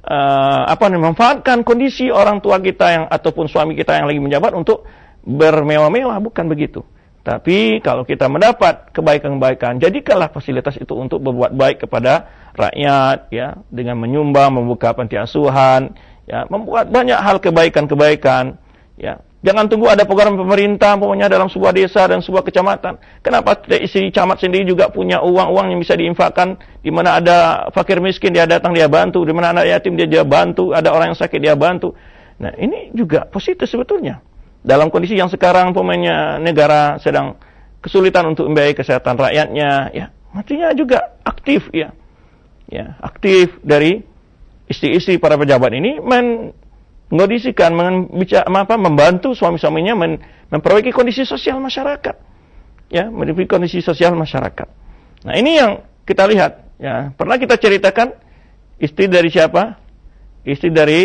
memanfaatkan kondisi orang tua kita yang ataupun suami kita yang lagi menjabat untuk bermewah-mewah, bukan begitu. Tapi kalau kita mendapat kebaikan-kebaikan, jadikanlah fasilitas itu untuk berbuat baik kepada rakyat, ya, dengan menyumbang, membuka panti asuhan, ya, membuat banyak hal kebaikan-kebaikan, ya. Jangan tunggu ada program pemerintah pokoknya dalam sebuah desa dan sebuah kecamatan. Kenapa tidak isi camat sendiri juga punya uang-uang yang bisa diinfakkan, di mana ada fakir miskin dia datang dia bantu, di mana ada yatim dia bantu, ada orang yang sakit dia bantu. Nah, ini juga positif sebetulnya. Dalam kondisi yang sekarang pemainnya negara sedang kesulitan untuk membiayai kesehatan rakyatnya, ya, mestinya juga aktif, ya, ya, aktif dari istri-istri para pejabat ini mengondisikan, membantu suami-suaminya memperbaiki kondisi sosial masyarakat, ya, memperbaiki kondisi sosial masyarakat. Nah, ini yang kita lihat, ya, pernah kita ceritakan istri dari siapa? Istri dari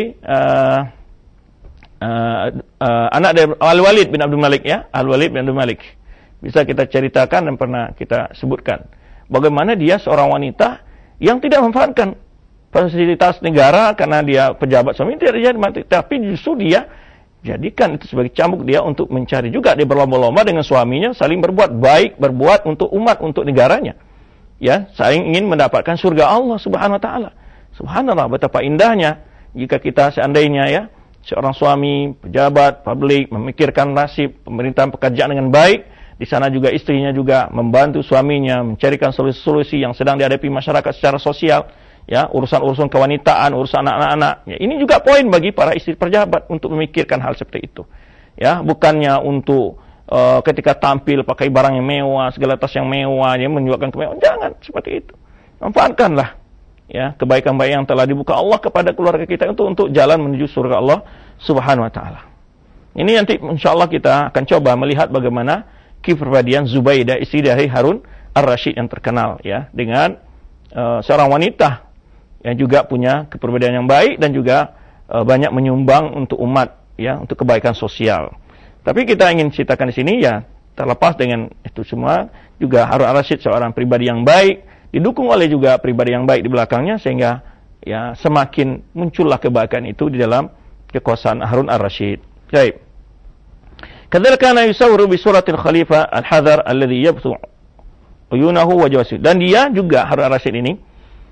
anak dari Al-Walid bin Abdul Malik, ya, Al-Walid bin Abdul Malik. Bisa kita ceritakan dan pernah kita sebutkan bagaimana dia seorang wanita yang tidak memanfaatkan fasilitas negara karena dia pejabat, suami tidak jadi mati, tapi justru dia jadikan itu sebagai cambuk dia untuk mencari juga, dia berlomba-lomba dengan suaminya saling berbuat baik, berbuat untuk umat, untuk negaranya, ya, saling ingin mendapatkan surga Allah Subhanahu wa taala. Subhanallah, betapa indahnya jika kita seandainya, ya, seorang suami, pejabat, publik memikirkan nasib pemerintahan pekerjaan dengan baik. Di sana juga istrinya juga membantu suaminya mencarikan solusi-solusi yang sedang dihadapi masyarakat secara sosial, ya, urusan-urusan kewanitaan, urusan anak-anak. Ya, ini juga poin bagi para istri pejabat untuk memikirkan hal seperti itu. Ya, bukannya untuk ketika tampil pakai barang yang mewah, segala tas yang mewah, ya, menunjukkan kemewahan. Jangan seperti itu. Manfaatkanlah, ya, kebaikan-kebaikan yang telah dibuka Allah kepada keluarga kita untuk jalan menuju surga Allah Subhanahu wa taala. Ini nanti insyaallah kita akan coba melihat bagaimana kepribadian Zubaidah, istri dari Harun Ar-Rasyid yang terkenal, ya, dengan seorang wanita yang juga punya kepribadian yang baik dan juga banyak menyumbang untuk umat, ya, untuk kebaikan sosial. Tapi kita ingin ceritakan di sini, ya, terlepas dengan itu semua juga Harun Ar-Rasyid seorang pribadi yang baik, didukung oleh juga pribadi yang baik di belakangnya, sehingga, ya, semakin muncullah kebaikan itu di dalam kekuasaan Harun Ar-Rasyid. Baik. Kadzalika kana yusawwiru bi suratil khalifah al-hadar alladhi yabthu uyunahu wa jawasi. Dan dia juga Harun Ar-Rasyid ini,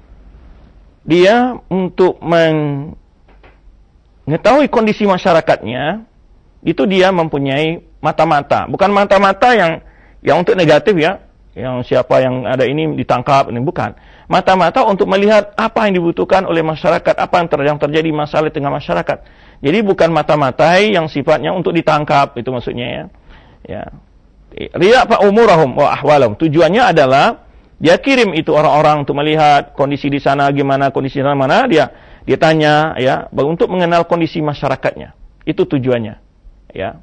dia untuk mengetahui kondisi masyarakatnya, itu dia mempunyai mata-mata. Bukan mata-mata yang untuk negatif, ya, yang siapa yang ada ini ditangkap, ini bukan. Mata-mata untuk melihat apa yang dibutuhkan oleh masyarakat, apa yang terjadi masalah di tengah masyarakat. Jadi bukan mata-mata yang sifatnya untuk ditangkap, itu maksudnya, ya. Riya fa umurahum wa ahwalahum. Tujuannya adalah dia kirim itu orang-orang untuk melihat kondisi di sana gimana, kondisi di sana mana, dia tanya, ya, untuk mengenal kondisi masyarakatnya. Itu tujuannya, ya.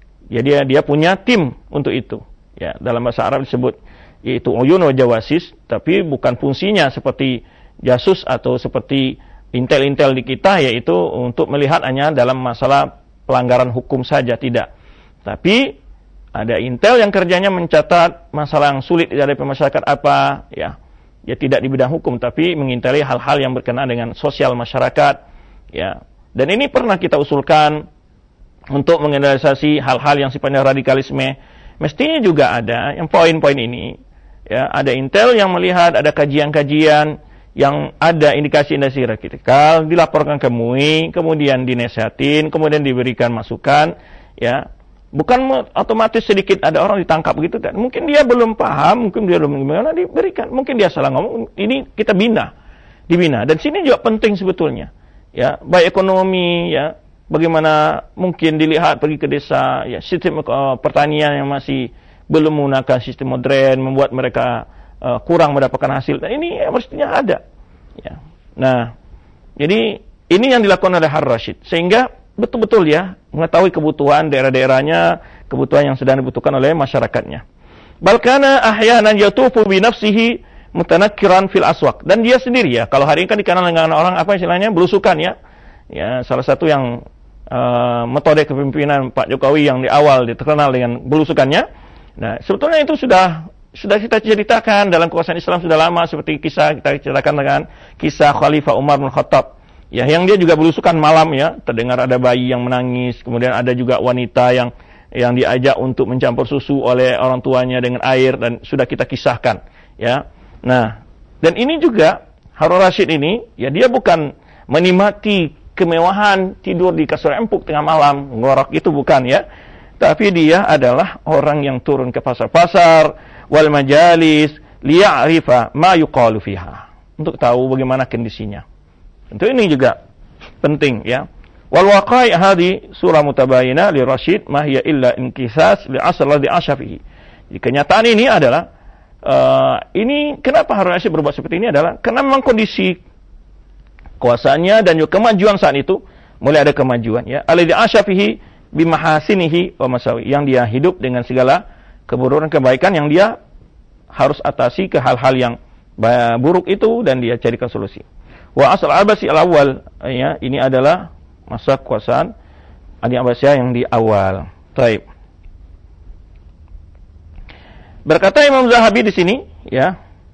Ya, dia punya tim untuk itu. Ya, dalam bahasa Arab disebut yaitu uyun wa jawasis, tapi bukan fungsinya seperti jasus atau seperti intel-intel di kita, yaitu untuk melihat hanya dalam masalah pelanggaran hukum saja, tidak. Tapi ada intel yang kerjanya mencatat masalah yang sulit dihadapi masyarakat apa, ya. Ya, tidak di bidang hukum, tapi menginteli hal-hal yang berkenaan dengan sosial masyarakat, ya. Dan ini pernah kita usulkan untuk mengeneralisasi hal-hal yang sifatnya radikalisme. Mestinya juga ada yang poin-poin ini, ya, ada intel yang melihat, ada kajian-kajian yang ada indikasi-indikasi radikal, dilaporkan ke MUI, kemudian dinasihatin, kemudian diberikan masukan, ya. Bukan otomatis sedikit ada orang ditangkap gitu kan. Mungkin dia belum paham, mungkin dia belum gimana, diberikan. Mungkin dia salah ngomong, ini kita dibina. Dan sini juga penting sebetulnya, ya, baik ekonomi, ya, bagaimana mungkin dilihat pergi ke desa, ya, sistem pertanian yang masih belum menggunakan sistem modern, membuat mereka kurang mendapatkan hasil. Nah, ini mestinya ada, ya. Nah, jadi ini yang dilakukan oleh Harun Ar-Rasyid, sehingga betul-betul, ya, mengetahui kebutuhan daerah-daerahnya, kebutuhan yang sedang dibutuhkan oleh masyarakatnya. Balkana ahyanan yatufu bi nafsihi mutanakkiran fil aswaq. Dan dia sendiri, ya, kalau hari ini kan dikenal dengan orang apa istilahnya belusukan, ya. Ya, salah satu yang metode kepemimpinan Pak Jokowi yang di awal terkenal dengan belusukannya. Nah, sebetulnya itu sudah kita ceritakan dalam kekuasaan Islam sudah lama, seperti kisah kita ceritakan dengan kisah Khalifah Umar bin Khattab. Ya, yang dia juga belusukan malam, ya, terdengar ada bayi yang menangis, kemudian ada juga wanita yang diajak untuk mencampur susu oleh orang tuanya dengan air, dan sudah kita kisahkan, ya. Nah, dan ini juga Harun Ar-Rasyid ini, ya, dia bukan menikmati kemewahan tidur di kasur empuk tengah malam, ngorok, itu bukan, ya. Tapi dia adalah orang yang turun ke pasar-pasar, wal majalis, liya'rifa ma yuqalu fiha. Untuk tahu bagaimana kondisinya. Tentu ini juga penting, ya. Wal waqai' hadhi surah mutabayina li Rasyid ma hiya illa inkisas li asr ladzi asha fihi. Jadi kenyataan ini adalah ini kenapa Harun Ar-Rasyid berbuat seperti ini adalah karena memang kondisi kuasanya dan juga kemajuan saat itu mulai ada kemajuan, ya, alladzi asyafihi bimahasinihi wa masawi, yang dia hidup dengan segala keburukan kebaikan yang dia harus atasi ke hal-hal yang buruk itu, dan dia carikan solusi. Wa asal Abbasi al-awwal, ya, ini adalah masa kekuasaan Adi Abbasiyah yang di awal. Baik. Berkata Imam Zahabi di sini, ya.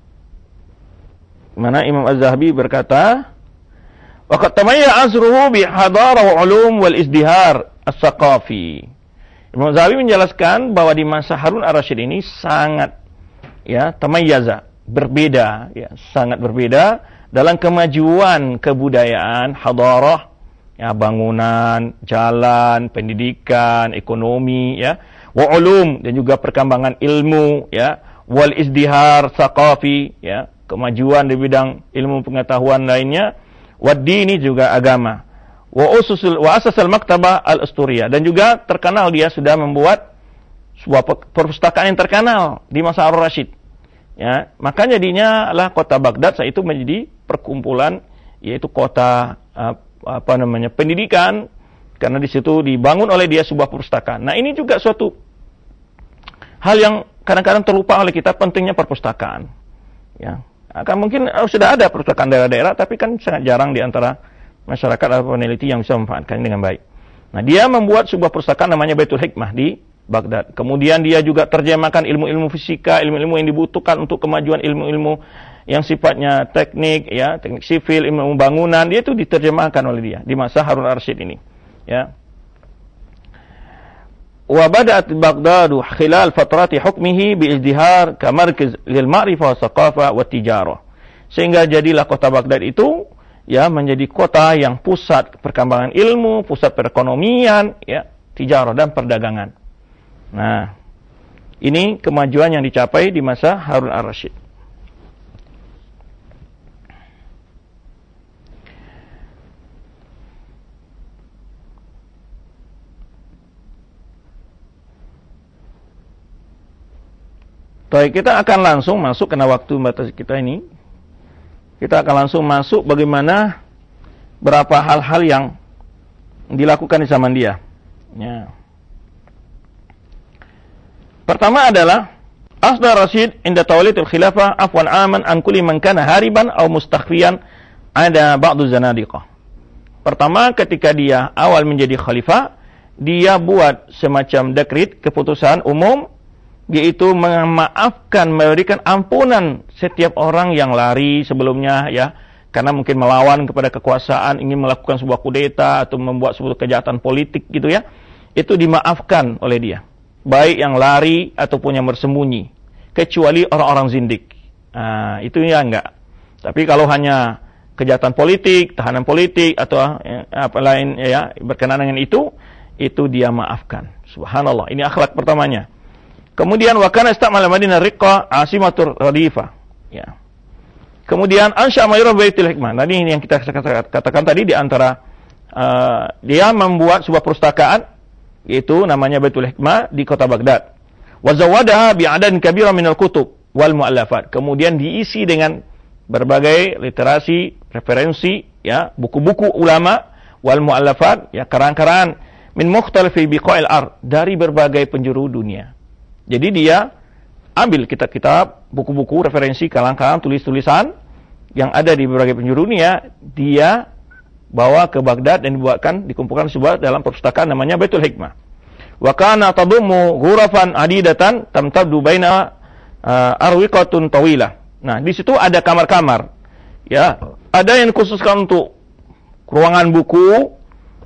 Mana Imam Az-Zahabi berkata, waqad tamayya azruhu bi hadara wa ulum wal izdihar as-saqafi. Imam Zahabi menjelaskan bahwa di masa Harun Ar-Rasyid ini sangat, ya, tamayyaza, berbeda, ya, sangat berbeda dalam kemajuan kebudayaan, hadarah, ya, bangunan, jalan, pendidikan, ekonomi, ya, wa ulum, dan juga perkembangan ilmu, ya, wal izdihar tsaqafi, ya, kemajuan di bidang ilmu pengetahuan lainnya, wad dini, juga agama, wa asasal maktabah al-usturiyah, dan juga terkenal dia sudah membuat sebuah perpustakaan yang terkenal di masa Harun Rasyid. Ya, maka jadinya lah kota Baghdad saat itu menjadi perkumpulan, yaitu kota pendidikan, karena di situ dibangun oleh dia sebuah perpustakaan. Nah, ini juga suatu hal yang kadang-kadang terlupa oleh kita, pentingnya perpustakaan. Ya, akan mungkin sudah ada perpustakaan daerah-daerah, tapi kan sangat jarang di antara masyarakat atau peneliti yang bisa memanfaatkan dengan baik. Nah, dia membuat sebuah perpustakaan namanya Baitul Hikmah di Baghdad. Kemudian dia juga terjemahkan ilmu-ilmu fisika, ilmu-ilmu yang dibutuhkan untuk kemajuan ilmu-ilmu yang sifatnya teknik, ya, teknik sipil, ilmu bangunan, dia itu diterjemahkan oleh dia di masa Harun ar-Rasyid ini, ya. Wa bada'at Baghdad khilal fatrati hukmihi biizdihar ka markaz lil ma'rifah wa thaqafah wa tijarah. Sehingga jadilah kota Baghdad itu, ya, menjadi kota yang pusat perkembangan ilmu, pusat perekonomian, ya, tijarah dan perdagangan. Nah, ini kemajuan yang dicapai di masa Harun ar-Rasyid. Baik, kita akan langsung masuk, karena waktu batas kita ini. Kita akan langsung masuk bagaimana berapa hal-hal yang dilakukan di zaman dia. Ya. Pertama adalah asdar Rasyid inda tawlitul khilafah afwan aman an kulli man kana hariban aw mustakhfiyan ada ba'du zanadiqah. Pertama, ketika dia awal menjadi khalifah, dia buat semacam dekret, keputusan umum, yaitu memaafkan, memberikan ampunan setiap orang yang lari sebelumnya, ya, karena mungkin melawan kepada kekuasaan, ingin melakukan sebuah kudeta atau membuat sebuah kejahatan politik gitu, ya. Itu dimaafkan oleh dia, baik yang lari ataupun yang bersembunyi, kecuali orang-orang zindik. Nah, itu ya enggak. Tapi kalau hanya kejahatan politik, tahanan politik atau apa lain, ya, berkenaan dengan itu dia maafkan. Subhanallah, ini akhlak pertamanya. Kemudian wa kana istamal Madinah riqqa asimatur radifa, ya. Kemudian ansya mayrah Baitul Hikmah. Tadi ini yang kita katakan tadi, di antara dia membuat sebuah perpustakaan, yaitu namanya Baitul Hikmah di kota Baghdad. Wa zawadaha bi'adan kabira minal kutub wal mu'allafat. Kemudian diisi dengan berbagai literasi, referensi, ya, buku-buku ulama, wal mu'allafat, ya, karang-karang min mukhtalifi biqa'il ard, dari berbagai penjuru dunia. Jadi dia ambil kitab-kitab, buku-buku, referensi, kalang-kalang, tulis-tulisan yang ada di berbagai penjuru dunia, dia bawa ke Baghdad dan dikumpulkan sebuah dalam perpustakaan namanya Baitul Hikmah. Wa kana tadummu ghurafan adidatan tamtaddu baina arwiqatun tawilah. Nah, di situ ada kamar-kamar. Ya, ada yang khususkan untuk ruangan buku,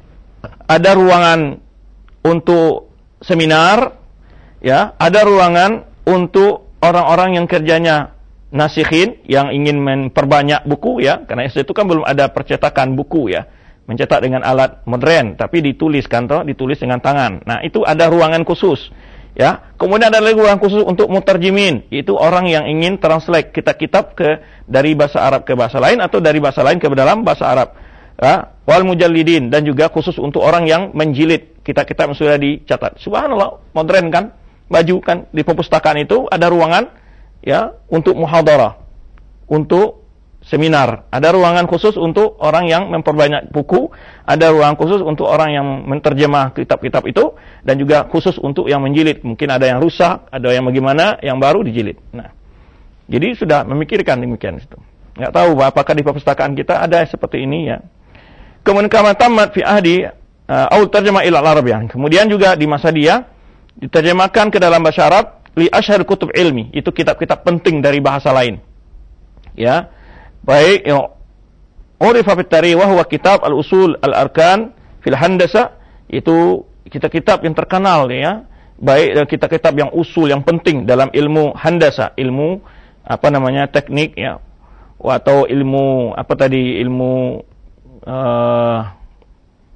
ada ruangan untuk seminar, ya, ada ruangan untuk orang-orang yang kerjanya nasikhin, yang ingin memperbanyak buku, ya, karena itu kan belum ada percetakan buku, ya, mencetak dengan alat modern, tapi ditulis dengan tangan. Nah, itu ada ruangan khusus, ya. Kemudian ada lagi ruangan khusus untuk mutarjimin, itu orang yang ingin translate kitab-kitab dari bahasa Arab ke bahasa lain atau dari bahasa lain ke dalam bahasa Arab. Ya, wal mujallidin, dan juga khusus untuk orang yang menjilid kitab-kitab yang sudah dicatat. Subhanallah, modern kan? Baju kan, di perpustakaan itu ada ruangan, ya, untuk muhadarah, untuk seminar, ada ruangan khusus untuk orang yang memperbanyak buku, ada ruangan khusus untuk orang yang menterjemah kitab-kitab itu, dan juga khusus untuk yang menjilid, mungkin ada yang rusak, ada yang bagaimana, yang baru dijilid. Nah, jadi sudah memikirkan demikian itu. Enggak tahu apakah di perpustakaan kita ada seperti ini, ya. Kemudian kama tamat fi ahdi au tarjama ila al-arabiyah. Kemudian juga di masa dia diterjemahkan ke dalam bahasa Arab li asyhar kutub ilmi, itu kitab-kitab penting dari bahasa lain, ya, baik urifa fit tarikh wa huwa kitab al-usul al-arkan fil handasa, itu kitab-kitab yang terkenal, ya, baik kitab-kitab yang usul, yang penting dalam ilmu handasa, ilmu teknik, ya, atau ilmu ilmu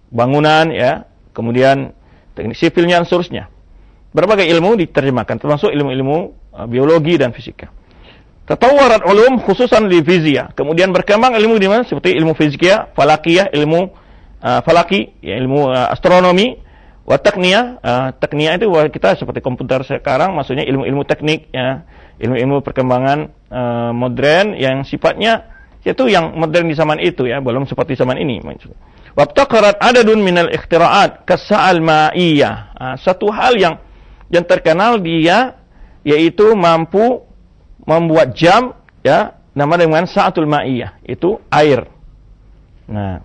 bangunan, ya, kemudian teknik sipilnya dan seterusnya. Berbagai ilmu diterjemahkan, termasuk ilmu-ilmu biologi dan fisika. Tatawwarat ulum khususan di fizika. Kemudian berkembang ilmu di mana? Seperti ilmu fisika, falakiyah, ilmu falaki, ya, ilmu astronomi, wa takniyah. Takniyah itu kita seperti komputer sekarang, maksudnya ilmu-ilmu teknik, ya, ilmu-ilmu perkembangan modern yang sifatnya yaitu yang modern di zaman itu, ya, belum seperti zaman ini. Wabtaqarat adadun minal ikhtiraat kasa'al ma'iyah. Satu hal yang terkenal dia yaitu mampu membuat jam, ya, nama dengan sa'atul ma'iyah, itu air. Nah,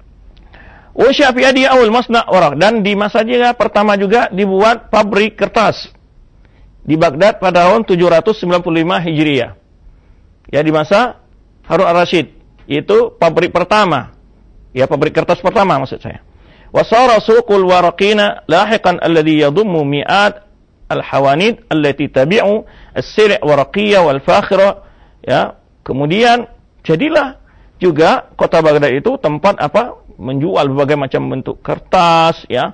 Usya fi adi awal masna' warak, dan di masa dia pertama juga dibuat pabrik kertas di Baghdad pada tahun 795 Hijriah. Ya, di masa Harun ar-Rasyid, itu pabrik pertama. Ya, pabrik kertas pertama maksud saya. Wa sara suqul waraqina lahiqan alladhi yadhummu mi'at al-hawanid allati tabi'u as-sir' waraqiyya wal fakhira. Ya, kemudian jadilah juga kota Baghdad itu tempat menjual berbagai macam bentuk kertas, ya,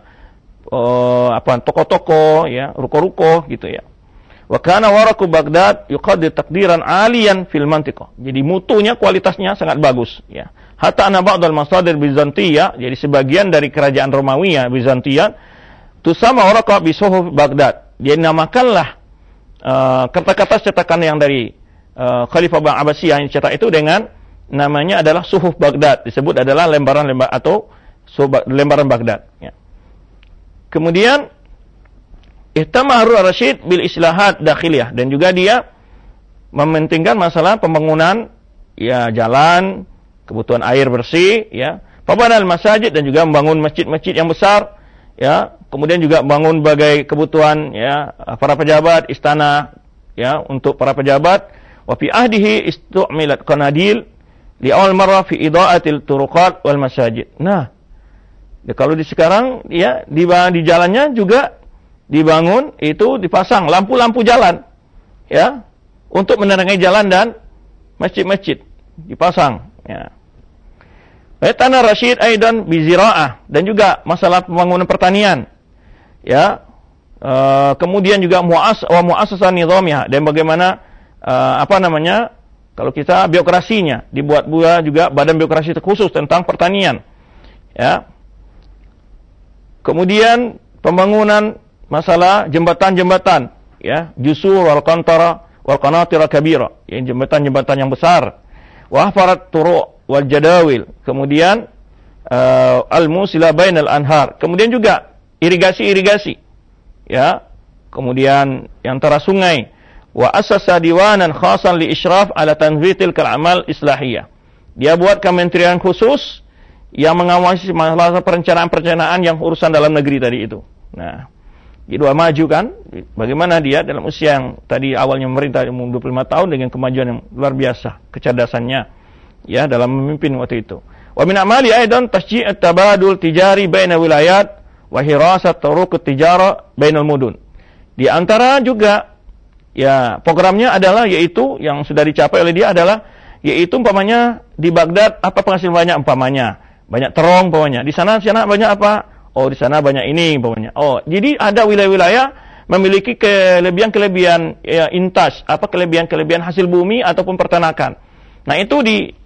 toko-toko, ya, ruko-ruko gitu, ya. Wa kana waraqu Baghdad yuqaddir taqdiran 'aliyan fil mantiqah. Jadi mutunya, kualitasnya sangat bagus, ya. Hatta ana ba'd al-masadir Bizantiyah, jadi sebagian dari kerajaan Romawi, ya, Bizantiya, tusama waraqa bi suhuf Baghdad. Dia namakanlah kertas-kertas cetakan yang dari Khalifah Bani Abbasiyah yang cetak itu dengan namanya adalah suhuf Baghdad, disebut adalah lembaran-lembaran atau lembaran Baghdad, ya. Kemudian ihtama Harun ar-Rasyid bil islahat dakhiliyah, dan juga dia mementingkan masalah pembangunan, ya, jalan, kebutuhan air bersih, ya, pembangunan masjid, dan juga membangun masjid-masjid yang besar, ya, kemudian juga bangun berbagai kebutuhan, ya, para pejabat, istana, ya, untuk para pejabat. Wa fi ahdihi istu'milat qanadil li awal marra fi ida'atil turuqat wal masajid. Nah, ya, kalau di sekarang, ya, di jalannya juga dibangun, itu dipasang lampu-lampu jalan, ya, untuk menerangi jalan dan masjid-masjid dipasang, ya. Tanah Rasyid aidan bizira'ah, dan juga masalah pembangunan pertanian, ya. Kemudian juga mu'assasah nizamiyah, dan bagaimana kalau kita birokrasinya dibuat juga badan birokrasi khusus tentang pertanian, ya. Kemudian pembangunan masalah jembatan-jembatan, ya, jusur wal qantara wal qanatira kabira, ya, jembatan-jembatan yang besar. Wa hafarat turuq wal jadawil, kemudian al-musila bainal anhar, kemudian juga irigasi-irigasi, ya, kemudian yang antara sungai. Wa asasa diwanan khasan li isyraf ala tanfitil kal-amal islahiyah. Dia buat kementerian khusus yang mengawasi masalah perencanaan-perencanaan yang urusan dalam negeri tadi itu. Nah, jadi maju kan, bagaimana dia dalam usia yang tadi awalnya memerintah umur 25 tahun dengan kemajuan yang luar biasa, kecerdasannya, ya, dalam memimpin waktu itu. Wa min amali aidan tasji' at-tabadul tijari baina wilayat wa hirasat turuq at-tijara bainal mudun. Di antara juga, ya, programnya adalah yaitu yang sudah dicapai oleh dia adalah yaitu umpamanya di Baghdad apa penghasil banyak terong umpamanya. Di sana banyak apa? Oh, di sana banyak ini umpamanya. Oh, jadi ada wilayah-wilayah memiliki kelebihan-kelebihan, ya, intas, kelebihan-kelebihan hasil bumi ataupun peternakan. Nah, itu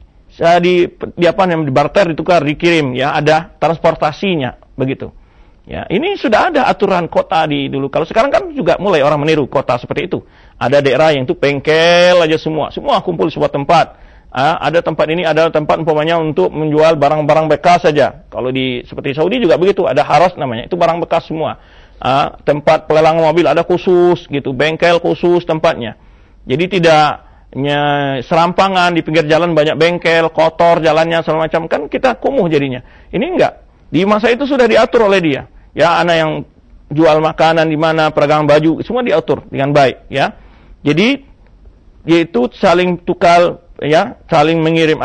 dibarter, ditukar, dikirim, ya, ada transportasinya begitu. Ya, ini sudah ada aturan kota dulu. Kalau sekarang kan juga mulai orang meniru kota seperti itu. Ada daerah yang itu bengkel aja semua kumpul di sebuah tempat. Ada tempat ini, ada tempat umpamanya untuk menjual barang-barang bekas saja. Kalau seperti Saudi juga begitu, ada haras namanya, itu barang bekas semua. Tempat pelelangan mobil ada khusus gitu, bengkel khusus tempatnya. Jadi tidak serampangan di pinggir jalan banyak bengkel, kotor jalannya segala macam, kan kita kumuh jadinya. Ini enggak. Di masa itu sudah diatur oleh dia. Ya, anak yang jual makanan di mana, peragangan baju, semua diatur dengan baik, ya. Jadi yaitu saling tukar, ya, saling mengirim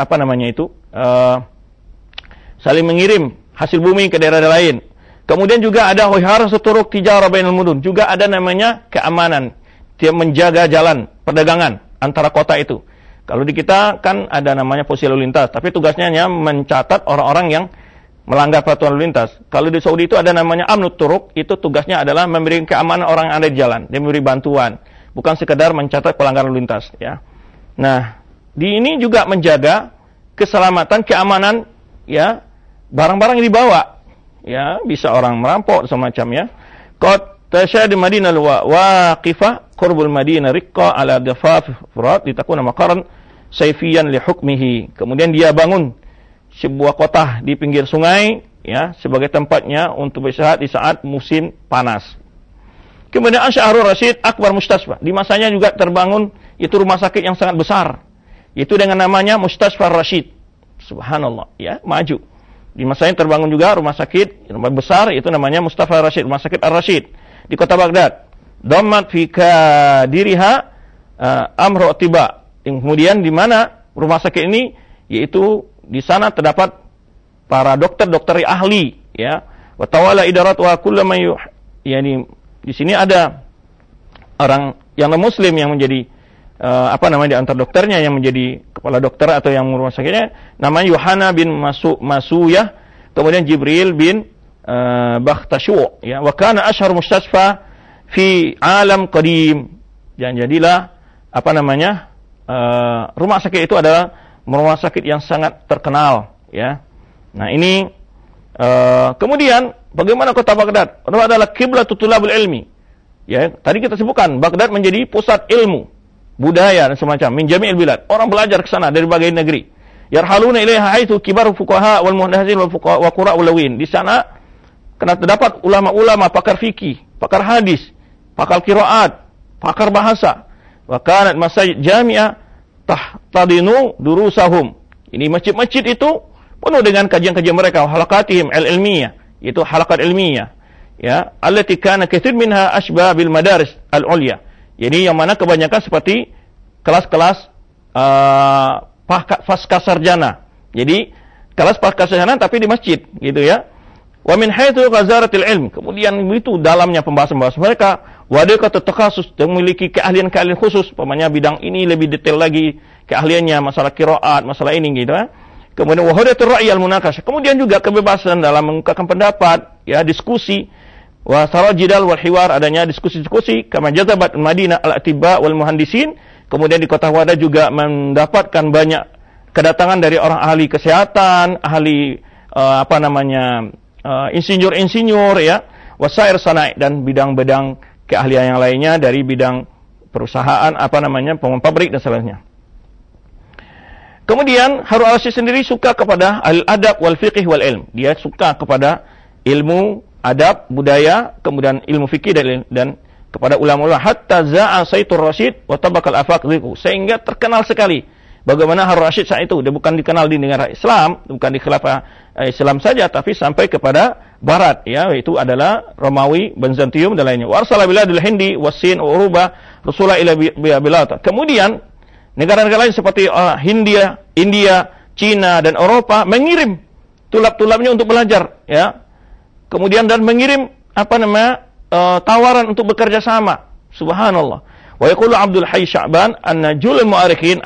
saling mengirim hasil bumi ke daerah lain. Kemudian juga ada hiharasat turuq tijara bainal mudun, juga ada namanya keamanan, dia menjaga jalan perdagangan antara kota itu. Kalau di kita kan ada namanya polisi lalu lintas, tapi tugasnya hanya mencatat orang-orang yang melanggar peraturan lalu lintas. Kalau di Saudi itu ada namanya Amnut Turuk, itu tugasnya adalah memberi keamanan orang yang ada di jalan, dia memberi bantuan, bukan sekedar mencatat pelanggaran lalu lintas, ya. Nah, di ini juga menjaga keselamatan, keamanan, ya, barang-barang yang dibawa, ya, bisa orang merampok semacam, ya. Qad tasyad Madinah waqifah qurbul Madinah riqqa ala dafaf furat litakuna maqaran sayfiyan li hukmihi. Kemudian dia bangun sebuah kota di pinggir sungai, ya, sebagai tempatnya untuk beristirahat di saat musim panas. Kemudian Harun Rashid Akbar Mustasfa. Di masanya juga terbangun itu rumah sakit yang sangat besar. Itu dengan namanya Mustasfa Rashid. Subhanallah, ya, maju. Di masanya terbangun juga rumah sakit yang besar, itu namanya Mustafa Rashid, rumah sakit Ar-Rashid di kota Baghdad. Dhammat fi kadiriha amru tiba. Kemudian di mana rumah sakit ini, yaitu di sana terdapat para dokter-dokter ahli, ya. Wa tawala idarat wa kullu man yani di sini ada orang yang muslim yang menjadi di antara dokternya yang menjadi kepala dokter atau yang rumah sakitnya, namanya Yohana bin Masuyah, kemudian Jibril bin Bakhtashu, ya. Wa kana ashhar mustasfa fi alam qadim. Dan jadilah rumah sakit itu adalah rumah sakit yang sangat terkenal, ya. Nah, ini kemudian bagaimana kota Baghdad? Itu adalah kiblatul tulabul ilmi. Ya, tadi kita sebutkan Baghdad menjadi pusat ilmu, budaya dan semacam min jami'il bilad. Orang belajar ke sana dari berbagai negeri. Yarhaluna ilaiha haitsu kibaru fuqaha wal muhaddisin wal fuqaha wa qura'ul lawin. Di sana karena terdapat ulama-ulama pakar fikih, pakar hadis, pakar qiraat, pakar bahasa. Wa kanat masajid jami'ah tahtadinu durusahum. Ini masjid-masjid itu penuh dengan kajian-kajian mereka, halaqatihim al-ilmiyah, itu halakat ilmiah, ya, allati kana katsir minha ashbah bil madaris al-ulya. Jadi yang mana kebanyakan seperti kelas-kelas pasca sarjana. Jadi kelas pasca sarjana tapi di masjid, gitu, ya. Wa min haitsu ghazaratil ilm. Kemudian itu dalamnya pembahasan-pembahasan mereka, wadaqat takhasus, memiliki keahlian-keahlian khusus, umpamanya bidang ini lebih detail lagi keahliannya, masalah qiraat, masalah ini, gitu, ya. Kemudian wahdatur ra'yi al-munakasyah. Kemudian juga kebebasan dalam mengungkapkan pendapat, ya, diskusi. Wa sarajidal wal hiwar, adanya diskusi-diskusi, kama jazabat Madinah al-atibba wal muhandisin. Kemudian di kota Wada juga mendapatkan banyak kedatangan dari orang ahli kesehatan, ahli insinyur-insinyur, ya, wasair sanai, dan bidang-bidang keahlian yang lainnya dari bidang perusahaan, pabrik dan sebagainya. Kemudian Harun al-Rashid sendiri suka kepada al-adab wal fiqh wal ilm. Dia suka kepada ilmu adab, budaya, kemudian ilmu fikih dan kepada ulama-ulama, hatta za'a Saitur Rashid wa tabaqal afaq dhiku, sehingga terkenal sekali bagaimana Harun Rashid saat itu. Dia bukan dikenal di negara Islam, bukan di khilafah Islam saja, tapi sampai kepada barat, ya, itu adalah Romawi, Byzantium dan lainnya. Wa arsala biladil Hindi wasin wa Uruba rusula ila bilad. Kemudian negara-negara lain seperti India, Cina dan Eropa mengirim tulab-tulabnya untuk belajar, ya. Kemudian dan mengirim tawaran untuk bekerja sama. Subhanallah. Wa yaqulu Abdul Hayy Sya'ban anna julul mu'arikhin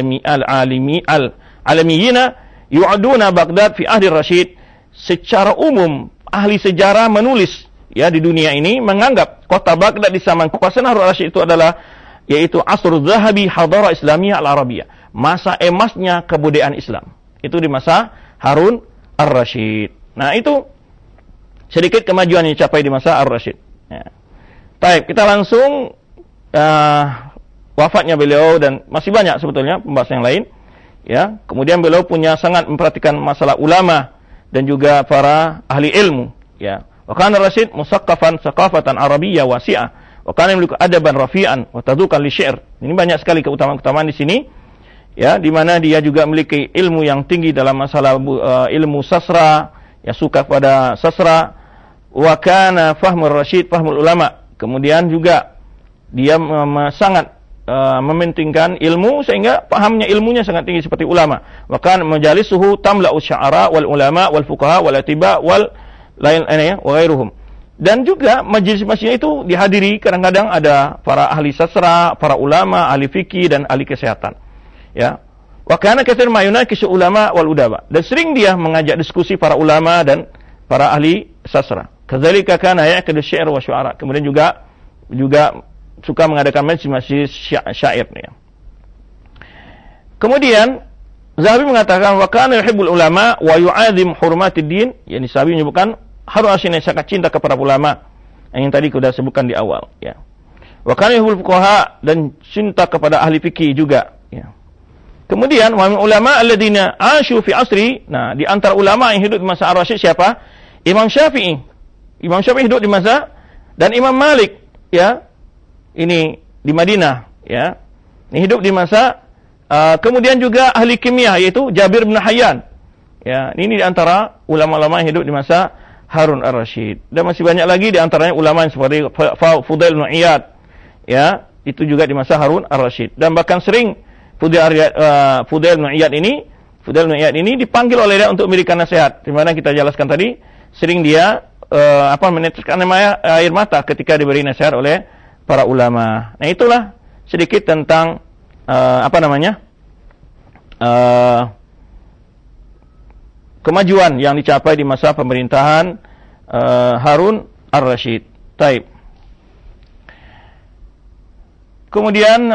al-alamiyina yu'aduna Baghdad fi ahdi Rashid. Secara umum ahli sejarah menulis, ya, di dunia ini menganggap kota Baghdad di zaman kekuasaan Harun al-Rashid itu adalah, yaitu asrul zahabi hadara islamiyah al-arabiyah, masa emasnya kebudayaan Islam. Itu di masa Harun al-Rashid. Nah, itu sedikit kemajuan yang dicapai di masa Harun al-Rashid, ya. Baik, kita langsung wafatnya beliau, dan masih banyak sebetulnya pembahasan yang lain, ya. Kemudian beliau sangat memperhatikan masalah ulama dan juga para ahli ilmu, ya. Wa kana Rashid musaqqafan saqafatan arabiyyah wasi'ah wa kana yamliku adaban rafi'an wa tadhukan li syi'r. Ini banyak sekali keutamaan-keutamaan di sini, ya, di mana dia juga memiliki ilmu yang tinggi dalam masalah ilmu sastra, ya, suka pada sastra. Wa kana fahmur Rashid fahmul ulama. Kemudian juga dia sangat mementingkan ilmu, sehingga pahamnya ilmunya sangat tinggi seperti ulama. Wa kana majalisuhu tamla'u sya'ara wal ulama wal fuqaha wal atiba wal lain wa ghairuhum. Dan juga majelis-majelisnya itu dihadiri kadang-kadang ada para ahli sastra, para ulama, ahli fikih dan ahli kesehatan, ya. Wa kana katsir ma yunakisu ulama wal udaba. Dan sering dia mengajak diskusi para ulama dan para ahli sastra. Kadzalika kana ya'qidu syi'r wa syu'ara. Kemudian juga suka mengadakan majlis syair ya. Kemudian Zahabi mengatakan wa kana yuhibbul ulama wa yu'adzim hurumatid din. Yani Zahabi menyebutkan Harun Ar-Rasyid sangat cinta kepada ulama. Yang tadi sudah sebutkan di awal ya. Wa kana yuhibbul fuqaha dan cinta kepada ahli fikih juga ya. Kemudian wa ulama alladziina 'ashu fi asri. Nah, di antara ulama yang hidup di masa Ar-Rasyid siapa? Imam Syafi'i. Imam Syafi'i hidup di masa dan Imam Malik ya. Ini di Madinah ya. Ini hidup di masa kemudian juga ahli kimia yaitu Jabir bin Hayyan. Ya, ini di antara ulama-ulama yang hidup di masa Harun Ar-Rasyid. Dan masih banyak lagi di antaranya ulama yang seperti Fudail bin Iyad. Ya, itu juga di masa Harun Ar-Rasyid. Dan bahkan sering Fudail bin Iyad ini dipanggil oleh dia untuk memberikan nasihat. Di mana kita jelaskan tadi, sering dia meneteskan air mata ketika diberi nasihat oleh para ulama. Nah, itulah sedikit tentang kemajuan yang dicapai di masa pemerintahan Harun Ar-Rasyid. Taib. Kemudian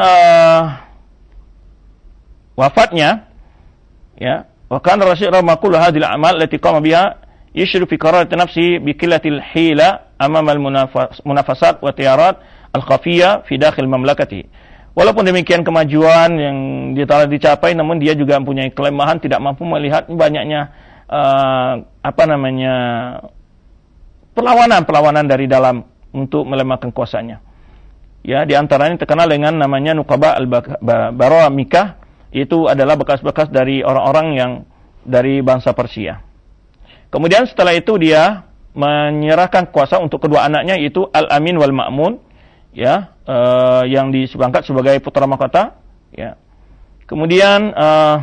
wafatnya ya, wa kana Ar-Rasyid rama kullu hadhihi al-a'mal allati qama biha yashru fi qararat nafsi bi qillatil hila amama al-munafasat wa tiyarat al-khafiyah fi dakhil mamlakati. Walaupun demikian kemajuan yang telah dicapai, namun dia juga mempunyai kelemahan, tidak mampu melihat banyaknya perlawanan dari dalam untuk melemahkan kuasanya. Ya, di antaranya terkenal dengan namanya Nuqaba al-Baramikah, itu adalah bekas-bekas dari orang-orang yang dari bangsa Persia. Kemudian setelah itu dia menyerahkan kuasa untuk kedua anaknya, yaitu Al-Amin wal Ma'mun, ya, yang disebangkat sebagai putra mahkota, ya. Kemudian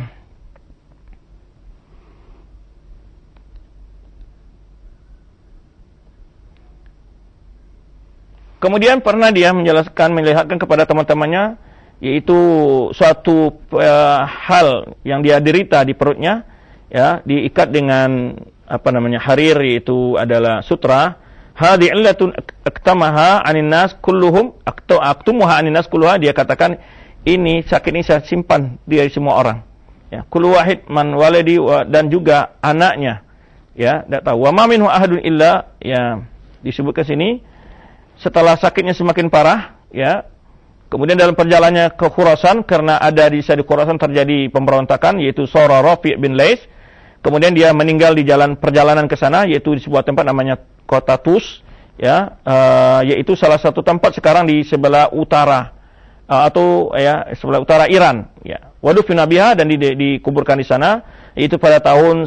pernah dia melihatkan kepada teman-temannya, yaitu suatu hal yang dia derita di perutnya, ya, diikat dengan harir, yaitu adalah sutra. Hadhi illatun aktamaha 'anin nas kulluhum aktumuha 'anin nas kulluha, dia katakan ini sakit ini saya simpan dari semua orang. Ya, kullu wahid man waladi dan juga anaknya. Ya, enggak tahu. Wa ma minhu ahadun illa, ya, disebutkan sini setelah sakitnya semakin parah, ya. Kemudian dalam perjalanannya ke Khurasan, karena ada di Khurasan terjadi pemberontakan, yaitu Sora Rafi' bin Lais. Kemudian dia meninggal di perjalanan ke sana, yaitu di sebuah tempat namanya Kota Tus, ya, yaitu salah satu tempat sekarang di sebelah utara sebelah utara Iran, ya. Wadufin Nabiha, dan dikuburkan di sana, yaitu pada tahun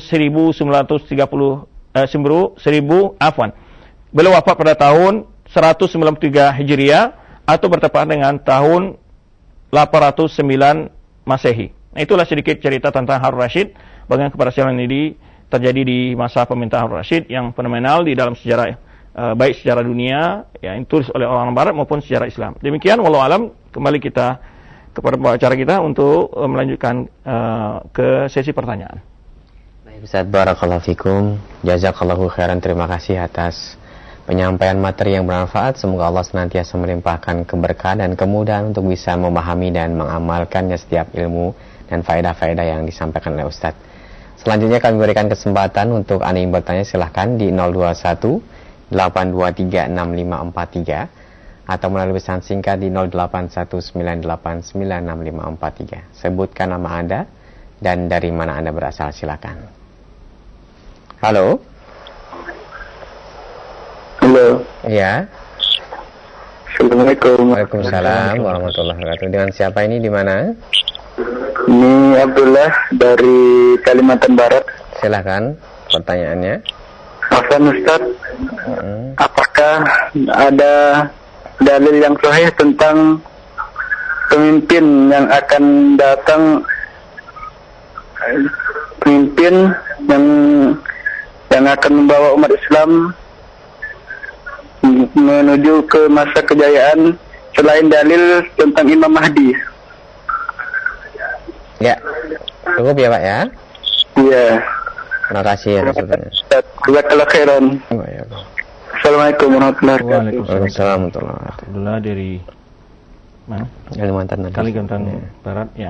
1000 Beliau wafat pada tahun 193 Hijriah atau bertepatan dengan tahun 809 Masehi. Nah, itulah sedikit cerita tentang Harun Ar-Rasyid, bagaimana keberhasilan ini terjadi di masa pemerintahan Harun Ar-Rasyid yang fenomenal di dalam sejarah, baik sejarah dunia yang ditulis oleh orang barat maupun sejarah Islam. Demikian, wallahu alam, kembali kita kepada pembicara kita untuk melanjutkan ke sesi pertanyaan.
Baik, Ustaz, barakallahu fikum, jazakallahu khairan, terima kasih atas penyampaian materi yang bermanfaat. Semoga Allah senantiasa melimpahkan keberkahan dan kemudahan untuk bisa memahami dan mengamalkannya setiap ilmu dan faedah-faedah yang disampaikan oleh Ustaz. Selanjutnya kami berikan kesempatan untuk Anda yang bertanya, silahkan di 021 823 6543 atau melalui pesan singkat di 0819896543. Sebutkan nama Anda dan dari mana Anda berasal, silakan. Halo.
Halo.
Ya.
Assalamualaikum.
Waalaikumsalam warahmatullahi wabarakatuh. Dengan siapa ini, di mana?
Ini Abdullah dari Kalimantan Barat.
Silakan pertanyaannya.
Afwan Ustaz, apakah ada dalil yang sahih tentang pemimpin yang akan datang, pemimpin yang akan membawa umat Islam menuju ke masa kejayaan selain dalil tentang Imam Mahdi?
Ya, Cukup ya Pak ya?
Iya.
Terima kasih atas pertanyaan.
Jazakallahu khairan. Assalamualaikum warahmatullahi wabarakatuh.
Waalaikumsalam warahmatullahi wabarakatuh.
Abdullah dari mana?
Kalimantan
Barat ya.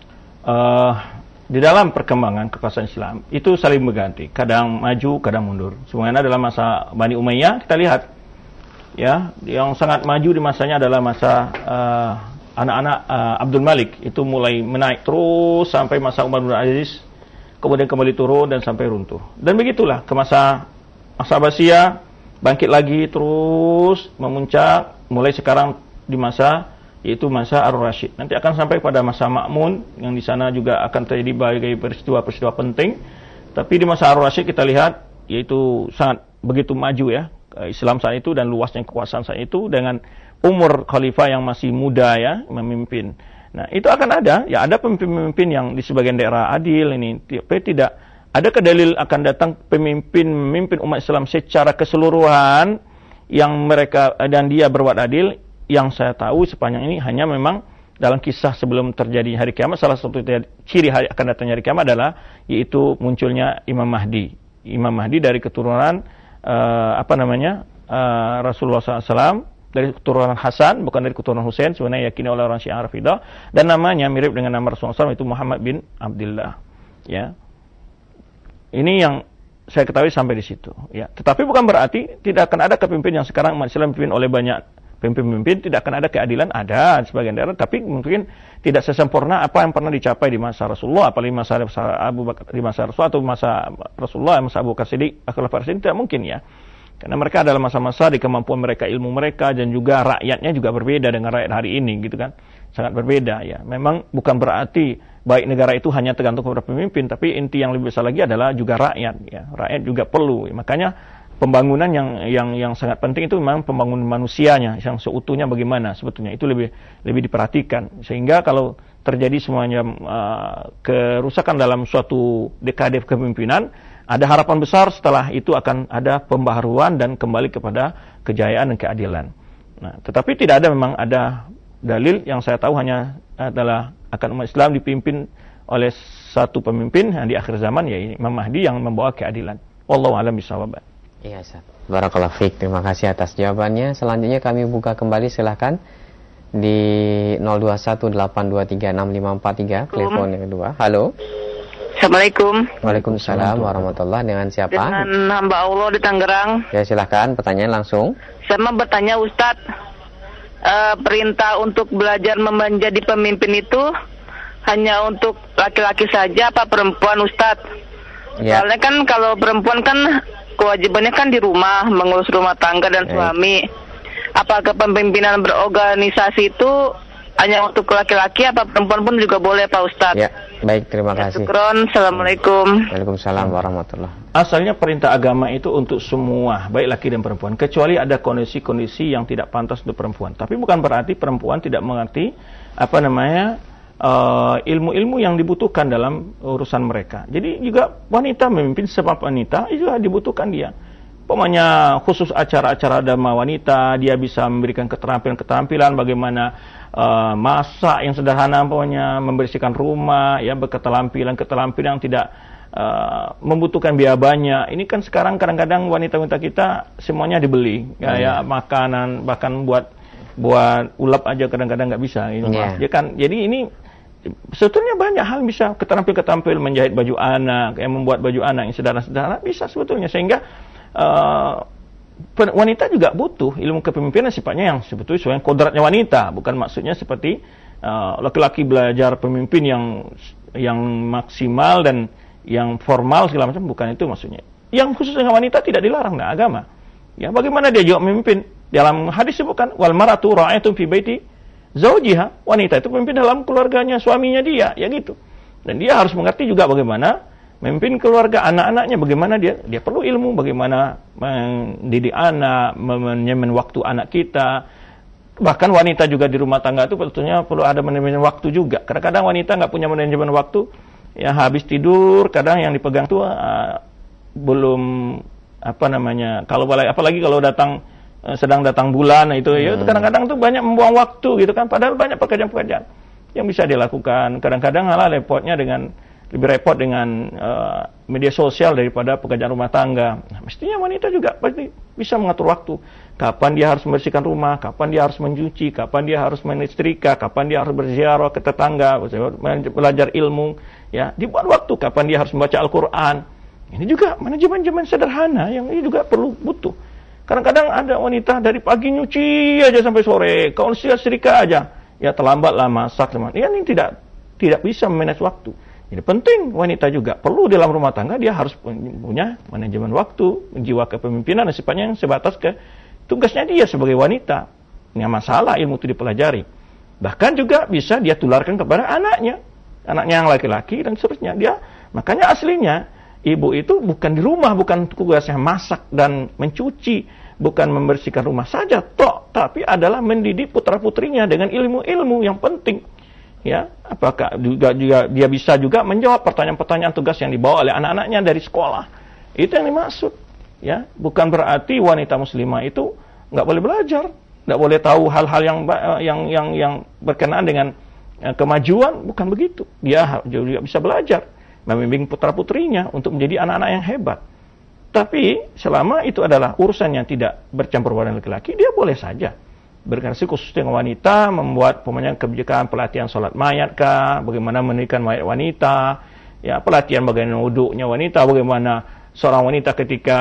Di dalam perkembangan kekuasaan Islam itu saling berganti, kadang maju, kadang mundur. Semuanya adalah masa Bani Umayyah, kita lihat ya, yang sangat maju di masanya adalah masa anak-anak Abdul Malik, itu mulai menaik terus sampai masa Umar bin Aziz, kemudian kembali turun dan sampai runtuh. Dan begitulah ke masa Abbasiyah, bangkit lagi terus memuncak, mulai sekarang di masa yaitu masa Ar-Rasyid. Nanti akan sampai pada masa Ma'mun, yang di sana juga akan terjadi berbagai peristiwa-peristiwa penting. Tapi di masa Ar-Rasyid kita lihat yaitu sangat begitu maju ya Islam saat itu dan luasnya kekuasaan saat itu dengan umur khalifah yang masih muda ya memimpin. Nah, itu akan ada pemimpin-pemimpin yang di sebagian daerah adil ini, tapi tidak ada kedalil akan datang pemimpin umat Islam secara keseluruhan yang mereka dan dia berbuat adil. Yang saya tahu sepanjang ini hanya memang dalam kisah sebelum terjadi hari kiamat, salah satu ciri hari akan datangnya hari kiamat adalah yaitu munculnya Imam Mahdi. Imam Mahdi dari keturunan Rasulullah SAW, dari keturunan Hasan, bukan dari keturunan Husain, sebenarnya yakini oleh orang Syiah Rafidah, dan namanya mirip dengan nama Rasulullah SAW, itu Muhammad bin Abdullah. Ya, ini yang saya ketahui sampai di situ. Ya, tetapi bukan berarti tidak akan ada kepemimpinan yang sekarang umat Islam dipimpin oleh banyak pemimpin, tidak akan ada keadilan, ada sebagian daerah, tapi mungkin tidak sesempurna apa yang pernah dicapai di masa Rasulullah, apalagi masa Abu Bakar, di masa Rasulullah atau masa Rasulullah, masa Abu Bakar Siddiq, Khulafaur Rasyidin, tidak mungkin ya. Karena mereka adalah masa-masa di kemampuan mereka, ilmu mereka, dan juga rakyatnya juga berbeda dengan rakyat hari ini, gitu kan. Sangat berbeda ya. Memang bukan berarti baik negara itu hanya tergantung kepada pemimpin, tapi inti yang lebih besar lagi adalah juga rakyat ya. Rakyat juga perlu. Makanya pembangunan yang sangat penting itu memang pembangunan manusianya yang seutuhnya bagaimana sebetulnya itu lebih diperhatikan, sehingga kalau terjadi semuanya kerusakan dalam suatu dekade kepemimpinan, ada harapan besar setelah itu akan ada pembaharuan dan kembali kepada kejayaan dan keadilan. Nah, tetapi tidak ada memang ada dalil yang saya tahu hanya adalah akan umat Islam dipimpin oleh satu pemimpin yang di akhir zaman, yaitu Imam Mahdi yang membawa keadilan. Wallahu a'lam bishawab.
Iya, Ustaz. Barakallahu fiik. Terima kasih atas jawabannya. Selanjutnya kami buka kembali, silahkan di 0218236543 telepon yang kedua. Halo.
Assalamualaikum.
Waalaikumsalam warahmatullahi. Dengan siapa?
Dengan hamba Allah di Tangerang.
Ya, silahkan pertanyaan langsung.
Saya mau bertanya Ustadz, perintah untuk belajar menjadi pemimpin itu hanya untuk laki-laki saja apa perempuan Ustadz?
Ya.
Soalnya kan kalau perempuan kan kewajibannya kan di rumah, mengurus rumah tangga dan suami. Apakah pemimpinan berorganisasi itu hanya untuk laki-laki apa perempuan pun juga boleh Pak Ustadz?
Ya, baik, terima kasih.
Syukron, Assalamualaikum.
Waalaikumsalam warahmatullahi.
Asalnya perintah agama itu untuk semua, baik laki dan perempuan, kecuali ada kondisi-kondisi yang tidak pantas untuk perempuan. Tapi bukan berarti perempuan tidak mengerti ilmu-ilmu yang dibutuhkan dalam urusan mereka. Jadi juga wanita memimpin, sebab wanita itu juga dibutuhkan dia. Umpamanya khusus acara-acara dharma wanita, dia bisa memberikan keterampilan bagaimana masak yang sederhana, umpamanya membersihkan rumah, ya, berketerampilan yang tidak membutuhkan biaya banyak. Ini kan sekarang kadang-kadang wanita-wanita kita semuanya dibeli, ya, makanan, bahkan buat ulap aja kadang-kadang nggak bisa. Ya kan, jadi ini sebetulnya banyak hal bisa keterampilan menjahit baju anak, membuat baju anak yang sederhana bisa sebetulnya, sehingga wanita juga butuh ilmu kepemimpinan sifatnya yang sebetulnya sesuai kodratnya wanita, bukan maksudnya seperti laki-laki belajar pemimpin yang maksimal dan yang formal segala macam, bukan itu maksudnya. Yang khusus dengan wanita tidak dilarang dalam agama. Ya, bagaimana dia juga memimpin? Dalam hadis disebutkan wal maratu ra'atun fi baiti zaujiha, wanita itu pemimpin dalam keluarganya suaminya dia, ya gitu. Dan dia harus mengerti juga bagaimana memimpin keluarga anak-anaknya, bagaimana dia perlu ilmu bagaimana mendidik anak, manajemen waktu anak kita. Bahkan wanita juga di rumah tangga itu sebetulnya perlu ada manajemen waktu juga. Kadang-kadang wanita nggak punya manajemen waktu, ya habis tidur kadang yang dipegang tuh belum kalau apalagi kalau sedang datang bulan itu ya kadang-kadang tuh banyak membuang waktu gitu kan, padahal banyak pekerjaan-pekerjaan yang bisa dilakukan. Kadang-kadang repotnya dengan lebih repot dengan media sosial daripada pekerjaan rumah tangga. Nah, mestinya wanita juga pasti bisa mengatur waktu. Kapan dia harus membersihkan rumah, kapan dia harus mencuci, kapan dia harus menyetrika, kapan dia harus berziarah ke tetangga, belajar ilmu, ya, dibuat waktu. Kapan dia harus membaca Al-Quran. Ini juga manajemen sederhana yang ini juga butuh. Kadang-kadang ada wanita dari pagi nyuci aja sampai sore, kalau setrika aja, ya terlambatlah masak. Ya, ini tidak bisa memanage waktu. Jadi penting wanita juga perlu dalam rumah tangga dia harus punya manajemen waktu, jiwa kepemimpinan dan sifatnya yang sebatas ke tugasnya dia sebagai wanita. Nggak masalah ilmu itu dipelajari. Bahkan juga bisa dia tularkan kepada anaknya yang laki-laki dan seterusnya. Makanya aslinya ibu itu bukan di rumah, bukan tugasnya masak dan mencuci, bukan membersihkan rumah saja, tapi adalah mendidik putra-putrinya dengan ilmu-ilmu yang penting. Ya, apakah juga dia bisa juga menjawab pertanyaan-pertanyaan tugas yang dibawa oleh anak-anaknya dari sekolah. Itu yang dimaksud. Ya, bukan berarti wanita muslimah itu nggak boleh belajar, nggak boleh tahu hal-hal yang berkenaan dengan kemajuan, bukan begitu. Dia juga bisa belajar, membimbing putra-putrinya untuk menjadi anak-anak yang hebat. Tapi selama itu adalah urusan yang tidak bercampur badan laki-laki, dia boleh saja berkreasi khusus dengan wanita, membuat kebijakan pelatihan sholat mayat kah, bagaimana menirikan mayat wanita, ya, pelatihan bagaimana wuduknya wanita, bagaimana seorang wanita ketika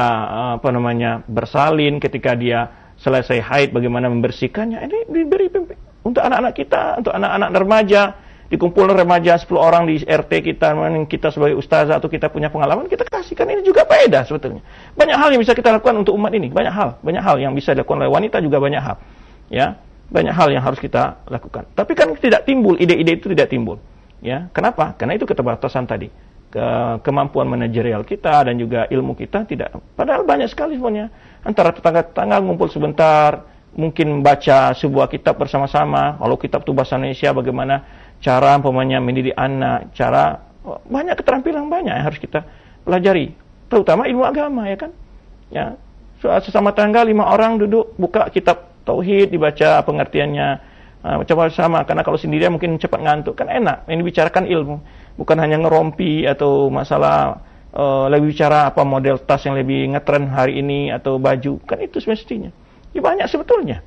bersalin, ketika dia selesai haid, bagaimana membersihkannya. Ini diberi untuk anak-anak kita, untuk anak-anak remaja, dikumpulkan remaja 10 orang di RT kita sebagai ustazah atau kita punya pengalaman, kita kasihkan. Ini juga faedah sebetulnya. Banyak hal yang bisa kita lakukan untuk umat ini, banyak hal yang bisa dilakukan oleh wanita juga banyak hal. Ya, banyak hal yang harus kita lakukan. Tapi kan tidak timbul, ide-ide itu tidak timbul. Ya, kenapa? Karena itu keterbatasan tadi. Kemampuan manajerial kita dan juga ilmu kita tidak. Padahal banyak sekali semuanya. Antara tetangga-tetangga ngumpul sebentar, mungkin baca sebuah kitab bersama-sama. Kalau kitab itu bahasa Indonesia, bagaimana cara mendidik anak, banyak keterampilan banyak yang harus kita pelajari. Terutama ilmu agama, ya kan? Ya, sesama tetangga 5 orang duduk buka kitab tauhid, dibaca pengertiannya, coba sama, karena kalau sendirian mungkin cepat ngantuk, kan enak. Ini bicarakan ilmu, bukan hanya ngerompi atau masalah lebih bicara apa model tas yang lebih ngetren hari ini atau baju, kan itu semestinya. Ya, banyak sebetulnya.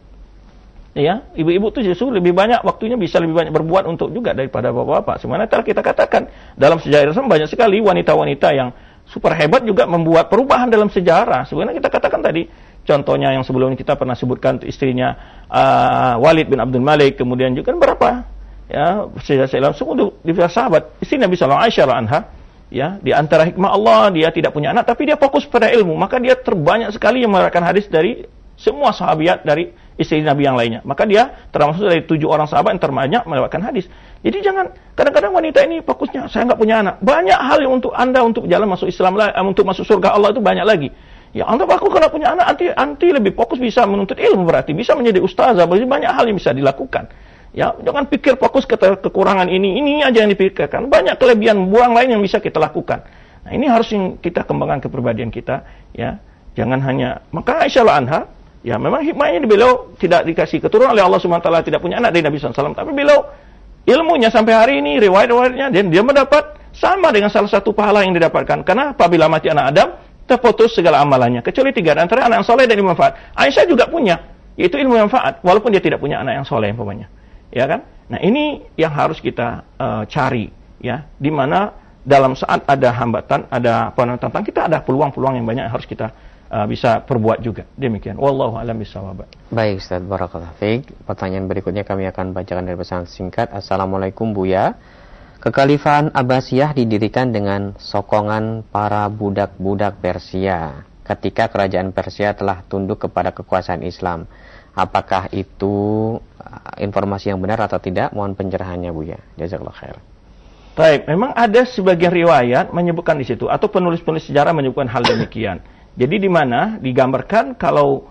Ya, ibu-ibu itu justru lebih banyak waktunya, bisa lebih banyak berbuat untuk juga daripada bapak-bapak. Sebenarnya telah kita katakan dalam sejarah Islam banyak sekali wanita-wanita yang super hebat juga membuat perubahan dalam sejarah. Sebenarnya kita katakan tadi, contohnya yang sebelumnya kita pernah sebutkan untuk istrinya Walid bin Abdul Malik, kemudian juga berapa ya sejarah semua di sahabat. Istri Nabi sallallahu alaihi wasallam anha, ya, di antara hikmah Allah dia tidak punya anak tapi dia fokus pada ilmu, maka dia terbanyak sekali yang meriwayatkan hadis dari semua sahabiat dari istri Nabi yang lainnya. Maka dia termasuk dari 7 orang sahabat yang terbanyak meriwayatkan hadis. Jadi jangan kadang-kadang wanita ini fokusnya saya nggak punya anak. Banyak hal yang untuk Anda untuk jalan masuk Islam, untuk masuk surga Allah itu banyak lagi. Ya, Anda aku kalau punya anak, anti lebih fokus bisa menuntut ilmu, berarti bisa menjadi ustazah, berarti banyak hal yang bisa dilakukan. Ya, jangan pikir fokus ke kekurangan ini aja yang dipikirkan. Banyak kelebihan buang lain yang bisa kita lakukan. Nah, ini harus yang kita kembangkan kepribadian kita, ya. Jangan hanya, maka Aisyah anha, ya memang hikmahnya beliau tidak dikasih keturunan oleh Allah Subhanahu wa taala, tidak punya anak dari Nabi SAW, tapi beliau ilmunya sampai hari ini, riwayat-riwayatnya, dan dia mendapat sama dengan salah satu pahala yang didapatkan. Karena apabila mati anak Adam, terputus segala amalannya, kecuali 3 antara anak yang soleh dan ilmu manfaat. Aisyah juga punya, yaitu ilmu manfaat, walaupun dia tidak punya anak yang soleh umpamanya, ya kan? Nah, ini yang harus kita cari, ya, di mana dalam saat ada hambatan, ada tantang, kita ada peluang-peluang yang banyak yang harus kita bisa perbuat juga. Demikian. Wallahu a'lam bishawab.
Baik, Ustaz, barakallahu fiik. Pertanyaan berikutnya kami akan bacakan dari pesan singkat. Assalamualaikum Buya. Kekhalifahan Abbasiyah didirikan dengan sokongan para budak-budak Persia ketika kerajaan Persia telah tunduk kepada kekuasaan Islam. Apakah itu informasi yang benar atau tidak? Mohon pencerahannya, Buya. Jazakallahu khair.
Baik, memang ada sebagian riwayat menyebutkan di situ atau penulis-penulis sejarah menyebutkan hal demikian. Jadi di mana digambarkan kalau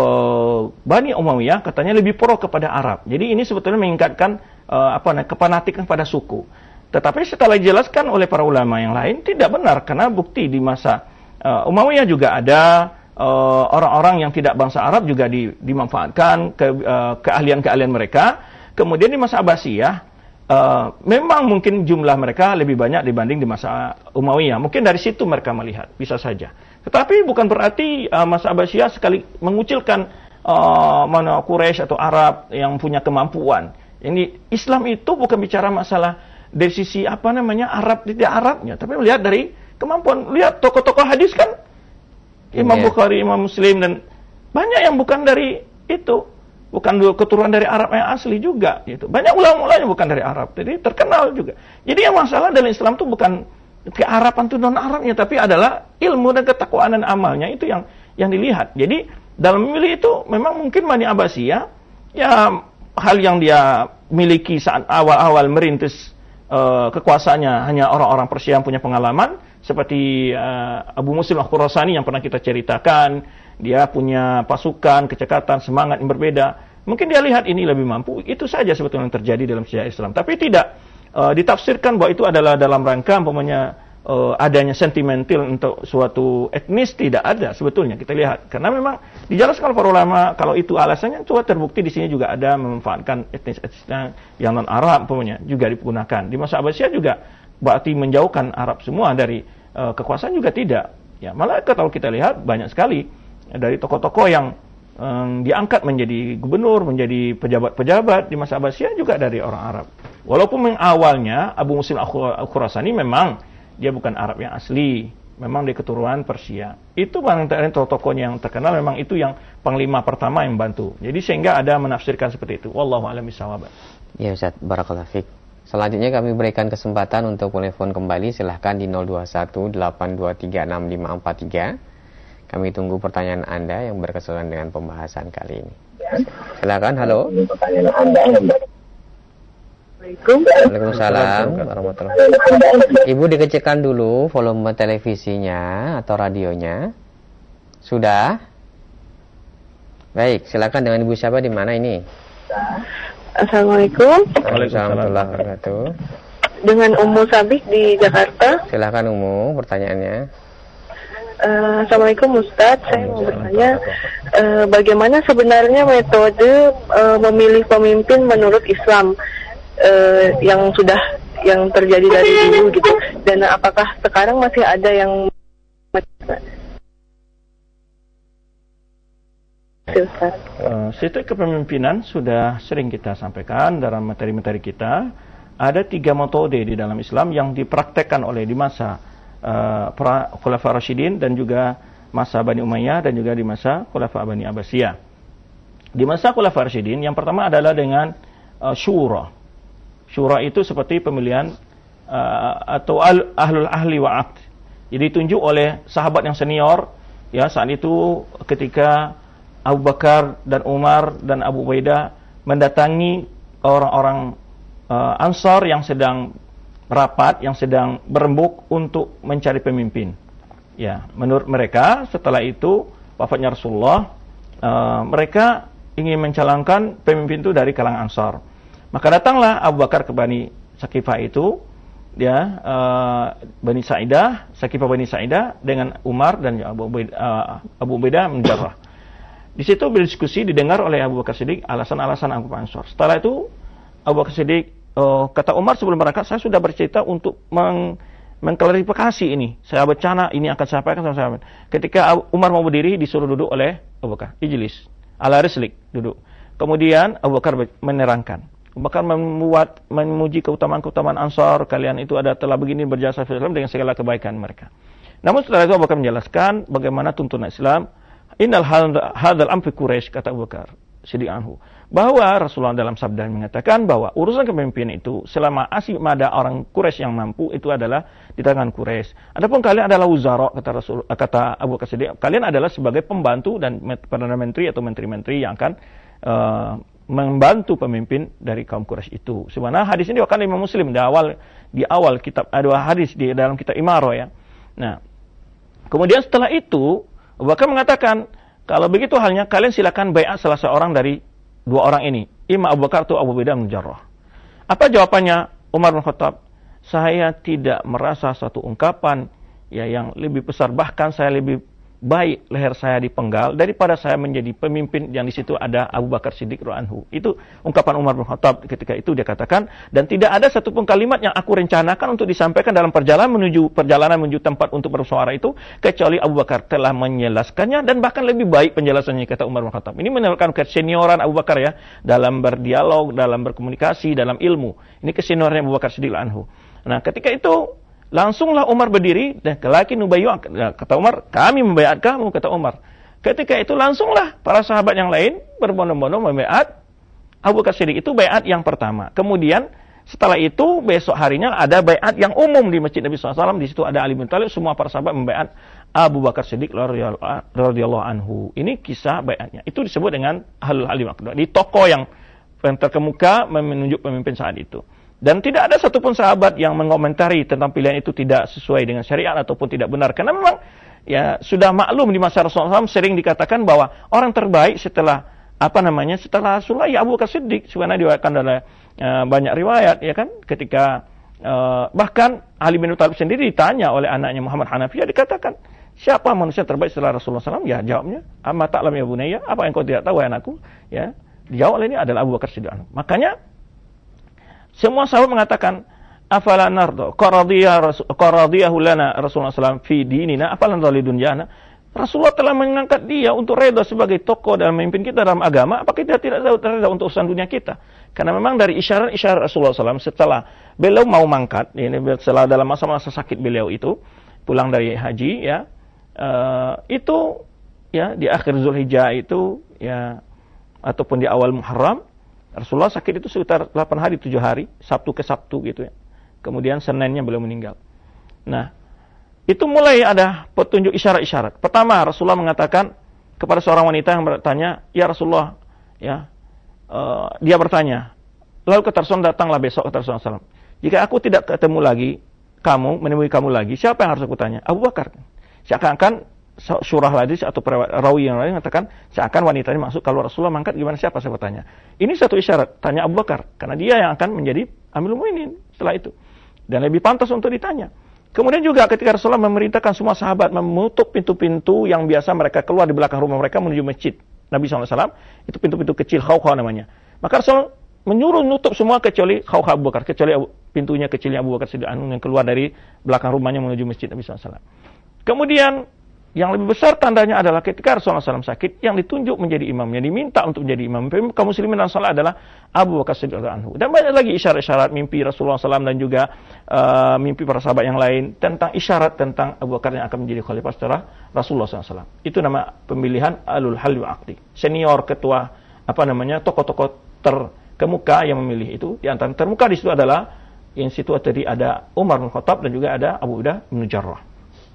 Bani Umayyah katanya lebih pro kepada Arab. Jadi ini sebetulnya meningkatkan kefanatikan pada suku. Tetapi setelah dijelaskan oleh para ulama yang lain tidak benar, karena bukti di masa Umayyah juga ada orang-orang yang tidak bangsa Arab juga dimanfaatkan keahlian-keahlian mereka. Kemudian di masa Abbasiyah memang mungkin jumlah mereka lebih banyak dibanding di masa Umayyah. Mungkin dari situ mereka melihat, bisa saja. Tetapi bukan berarti masa Abbasiyah sekali mengucilkan mana Quraisy atau Arab yang punya kemampuan. Ini Islam itu bukan bicara masalah dari sisi Arab tidak Arabnya, tapi melihat dari kemampuan. Lihat tokoh-tokoh hadis kan, Imam Bukhari, Imam Muslim, dan banyak yang bukan dari itu. Bukan keturunan dari Arab yang asli juga gitu. Banyak ulama-ulamanya bukan dari Arab. Jadi terkenal juga. Jadi yang masalah dalam Islam itu bukan kearaban itu non Arabnya, tapi adalah ilmu dan ketakwaan dan amalnya itu yang dilihat. Jadi dalam memilih itu memang mungkin Bani Abbasiyah ya hal yang dia miliki saat awal-awal merintis kekuasaannya hanya orang-orang Persia yang punya pengalaman seperti Abu Muslim Al-Khurasani yang pernah kita ceritakan. Dia punya pasukan, kecekatan, semangat yang berbeda. Mungkin dia lihat ini lebih mampu. Itu saja sebetulnya yang terjadi dalam sejarah Islam. Tapi tidak ditafsirkan bahwa itu adalah dalam rangka adanya sentimental untuk suatu etnis. Tidak ada sebetulnya, kita lihat. Karena memang dijelaskan para ulama kalau itu alasannya, coba terbukti di sini juga ada memanfaatkan etnis-etnis yang non-Arab juga digunakan. Di masa Abbasiyah juga berarti menjauhkan Arab semua dari kekuasaan juga tidak. Ya, malah kalau kita lihat banyak sekali dari tokoh-tokoh yang diangkat menjadi gubernur, menjadi pejabat-pejabat di masa Abbasiyah juga dari orang Arab. Walaupun awalnya Abu Muslim Al-Khurasani memang dia bukan Arab yang asli, memang dia keturunan Persia. Itu barangkali tokoh-tokohnya yang terkenal, memang itu yang panglima pertama yang bantu. Jadi sehingga ada menafsirkan seperti itu. Wallahu a'lam bishawab.
Ya Ustaz, barakallahu fiik. Selanjutnya kami berikan kesempatan untuk telepon kembali, silahkan di 0218236543. Kami tunggu pertanyaan Anda yang berkesudahan dengan pembahasan kali ini. Silakan, halo. Waalaikumsalam warahmatullahi wabarakatuh. Ibu dikecilkan dulu volume televisinya atau radionya. Sudah? Baik, silakan dengan Ibu siapa di mana ini?
Assalamualaikum.
Waalaikumsalam warahmatullahi wabarakatuh.
Dengan Ummu Sabik di Jakarta.
Silakan Ummu, pertanyaannya.
Assalamualaikum Ustadz, saya mau bertanya bagaimana sebenarnya metode memilih pemimpin menurut Islam yang terjadi dari dulu gitu, dan apakah sekarang masih ada yang
sistem kepemimpinan sudah sering kita sampaikan dalam materi-materi kita. Ada 3 metode di dalam Islam yang dipraktekkan oleh di masa Khulafa Rasyidin dan juga masa Bani Umayyah dan juga di masa Khulafa Bani Abbasiyah. Di masa Khulafa Rasyidin yang pertama adalah dengan syura. Syura itu seperti pemilihan atau ahlul ahli wa aqd. Jadi ditunjuk oleh sahabat yang senior ya saat itu ketika Abu Bakar dan Umar dan Abu Ubaidah mendatangi orang-orang Ansar yang sedang rapat, yang sedang berembuk untuk mencari pemimpin. Ya, menurut mereka setelah itu wafatnya Rasulullah, mereka ingin mencalonkan pemimpin itu dari kalangan Ansar. Maka datanglah Abu Bakar ke Bani Saqifah itu, ya, Bani Sa'idah, Saqifah Bani Sa'idah dengan Umar dan Abu Ubaidah menjarah. Di situ berdiskusi, didengar oleh Abu Bakar Siddiq alasan-alasan Abu Bakar Ansar. Setelah itu Abu Bakar Siddiq kata Umar sebelum berangkat, saya sudah bercerita untuk mengklarifikasi ini. Saya bencana ini akan saya sampaikan sama sahabat. Ketika Umar mau berdiri, disuruh duduk oleh Abu Bakar. Ijlis, ala rislik, duduk. Kemudian Abu Bakar menerangkan. Abu Bakar memuji keutamaan-keutamaan Ansar. Kalian itu telah begini berjasa fi Islam dengan segala kebaikan mereka. Namun setelah itu Abu Bakar menjelaskan bagaimana tuntunan Islam. Innal hadzal amfi Quraisy, kata Abu Bakar Siddiq anhu, bahwa Rasulullah dalam sabda mengatakan bahwa urusan kepemimpinan itu selama masih ada orang Quraisy yang mampu itu adalah di tangan Quraisy. Adapun kalian adalah wuzara, kata Abu Bakar Siddiq, kalian adalah sebagai pembantu dan perdana menteri atau menteri-menteri yang akan membantu pemimpin dari kaum Quraisy itu. Sebenarnya hadis ini diwakilkan Imam Muslim di awal kitab, ada hadis di dalam kitab Imarah ya. Nah, kemudian setelah itu Abu Bakar mengatakan, kalau begitu halnya, kalian silakan baiat salah seorang dari 2 orang ini. Imam Abu Bakar atau Abu Ubaidah bin Jarrah. Apa jawabannya Umar bin Khattab? Saya tidak merasa satu ungkapan ya yang lebih besar. Bahkan saya lebih baik leher saya dipenggal daripada saya menjadi pemimpin yang di situ ada Abu Bakar Siddiq radhiyallahu anhu. Itu ungkapan Umar bin Khattab ketika itu, dia katakan, dan tidak ada satupun kalimat yang aku rencanakan untuk disampaikan dalam perjalanan menuju tempat untuk bersuara itu kecuali Abu Bakar telah menjelaskannya dan bahkan lebih baik penjelasannya, kata Umar bin Khattab. Ini menunjukkan kesenioran Abu Bakar ya dalam berdialog, dalam berkomunikasi, dalam ilmu. Ini kesenioran Abu Bakar Siddiq radhiyallahu anhu. Nah, ketika itu langsunglah Umar berdiri dan kelaki nubayyu, kata Umar, kami membaiat kamu, kata Umar. Ketika itu langsunglah para sahabat yang lain berbondong-bondong membaiat Abu Bakar Siddiq. Itu baiat yang pertama. Kemudian setelah itu besok harinya ada baiat yang umum di Masjid Nabi SAW. Di situ ada Ali bin Thalib, semua para sahabat membaiat Abu Bakar Siddiq radhiyallahu anhu. Ini kisah baiatnya. Itu disebut dengan Ahlul Halim Aqdah. Di toko yang terkemuka menunjuk pemimpin saat itu. Dan tidak ada satupun sahabat yang mengomentari tentang pilihan itu tidak sesuai dengan syariat ataupun tidak benar. Karena memang ya sudah maklum di masa Rasulullah SAW sering dikatakan bahwa orang terbaik setelah setelah Rasulullah ya Abu Bakar Siddiq. Sebenarnya diriwayatkan oleh banyak riwayat ya kan, ketika bahkan Ali bin Abi Thalib sendiri ditanya oleh anaknya Muhammad Hanafiyah, dikatakan, siapa manusia terbaik setelah Rasulullah SAW? Ya jawabnya, amma ta'lam ya bunayya, apa yang kau tidak tahu ya anakku? Ya, dijawab oleh ini adalah Abu Bakar Siddiq. Makanya semua sahabat mengatakan, afala nardo qaradiyahu lana Rasulullah SAW fi dinina afalan zalidun jana. Rasulullah telah mengangkat dia untuk reda sebagai tokoh dan memimpin kita dalam agama, apakah kita tidak reda untuk urusan dunia kita? Karena memang dari isyarat-isyarat Rasulullah SAW setelah beliau mau mangkat, ini setelah dalam masa-masa sakit beliau itu pulang dari haji ya, itu ya di akhir Zulhijjah itu ya ataupun di awal Muharram, Rasulullah sakit itu sekitar 8 hari 7 hari, Sabtu ke Sabtu gitu ya. Kemudian Seninnya beliau meninggal. Nah, itu mulai ada petunjuk isyarat-isyarat. Pertama, Rasulullah mengatakan kepada seorang wanita yang bertanya, "Ya Rasulullah," ya. Dia bertanya, lalu kata Rasulullah, datanglah besok kata Rasulullah SAW. Jika aku tidak ketemu lagi menemui kamu lagi, siapa yang harus aku tanya? Abu Bakar. Seakan-akan surah hadis atau rawi yang lain mengatakan seakan wanita ini masuk, kalau Rasulullah mangkat gimana, siapa saya bertanya. Ini satu isyarat, tanya Abu Bakar karena dia yang akan menjadi Amirul Mukminin setelah itu dan lebih pantas untuk ditanya. Kemudian juga ketika Rasulullah memerintahkan semua sahabat menutup pintu-pintu yang biasa mereka keluar di belakang rumah mereka menuju masjid Nabi SAW, itu pintu-pintu kecil, khawkhaw namanya. Maka Rasulullah menyuruh nutup semua kecuali khawkhaw Abu Bakar, kecuali pintunya kecilnya Abu Bakar Siddiq yang keluar dari belakang rumahnya menuju masjid Nabi SAW. Kemudian yang lebih besar tandanya adalah ketika Rasulullah SAW sakit, yang ditunjuk menjadi imam, yang diminta untuk menjadi imam kaum muslimin dan salat adalah Abu Bakar Siddiq radhiyallahu anhu. Dan banyak lagi isyarat-isyarat mimpi Rasulullah SAW dan juga mimpi para sahabat yang lain tentang isyarat tentang Abu Bakar yang akan menjadi khalifah setelah Rasulullah SAW. Itu nama pemilihan Ahlul Hal wal Aqdi. Senior ketua tokoh-tokoh terkemuka yang memilih itu. Di antara termuka di situ adalah yang situ tadi ada Umar bin Khattab dan juga ada Abu Ubaidah bin Jarrah.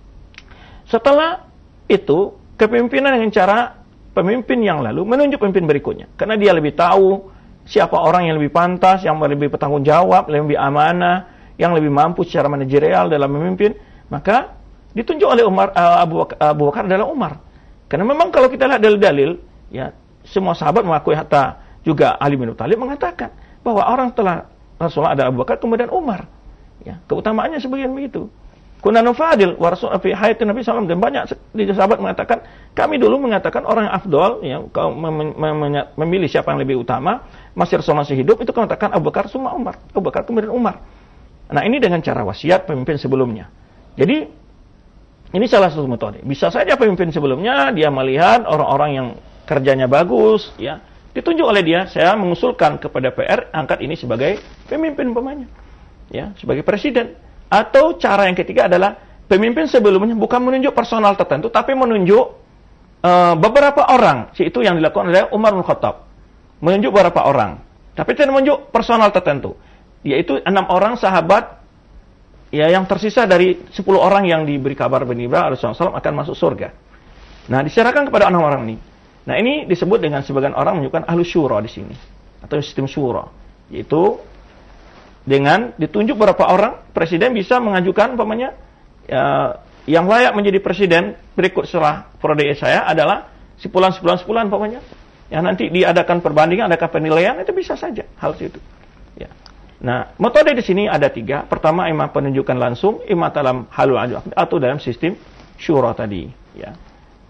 Setelah itu, kepemimpinan dengan cara pemimpin yang lalu menunjuk pemimpin berikutnya. Karena dia lebih tahu siapa orang yang lebih pantas, yang lebih bertanggung jawab, lebih amanah, yang lebih mampu secara manajerial dalam memimpin. Maka ditunjuk oleh Abu Bakar adalah Umar. Karena memang kalau kita lihat dalil-dalil, ya semua sahabat mengakui, hatta juga Ali bin Abi Thalib mengatakan bahwa orang setelah Rasulullah ada Abu Bakar, kemudian Umar. Ya, keutamaannya sebagian begitu. Kunna nufadil wa rasul fi hayatin Nabi SAW, dan banyak sahabat mengatakan, kami dulu mengatakan orang yang afdol, ya, memilih siapa yang lebih utama, masih Rasul masih hidup, itu mengatakan Abu Bakar semua Umar, Abu Bakar kemudian Umar. Nah, ini dengan cara wasiat pemimpin sebelumnya. Jadi ini salah satu metode. Bisa saja pemimpin sebelumnya dia melihat orang-orang yang kerjanya bagus, ya, ditunjuk oleh dia, saya mengusulkan kepada PR angkat ini sebagai pemimpin umpamanya, ya, sebagai presiden. Atau cara yang ketiga adalah pemimpin sebelumnya bukan menunjuk personal tertentu, tapi menunjuk beberapa orang. Itu yang dilakukan oleh Umar bin Khattab. Menunjuk beberapa orang, tapi tidak menunjuk personal tertentu. Yaitu 6 orang sahabat ya yang tersisa dari 10 orang yang diberi kabar Rasulullah SAW akan masuk surga. Nah, diserahkan kepada 6 orang ini. Nah, ini disebut dengan sebagian orang menunjukkan ahlu syura di sini atau sistem syura, yaitu dengan ditunjuk beberapa orang, presiden bisa mengajukan umpamanya yang layak menjadi presiden berikut setelah periode saya adalah sepulan umpamanya. Ya, nanti diadakan perbandingan, adakan penilaian, itu bisa saja hal itu. Ya. Nah, metode di sini ada 3. Pertama, penunjukan langsung, dalam halul ajwa atau dalam sistem syura tadi, ya.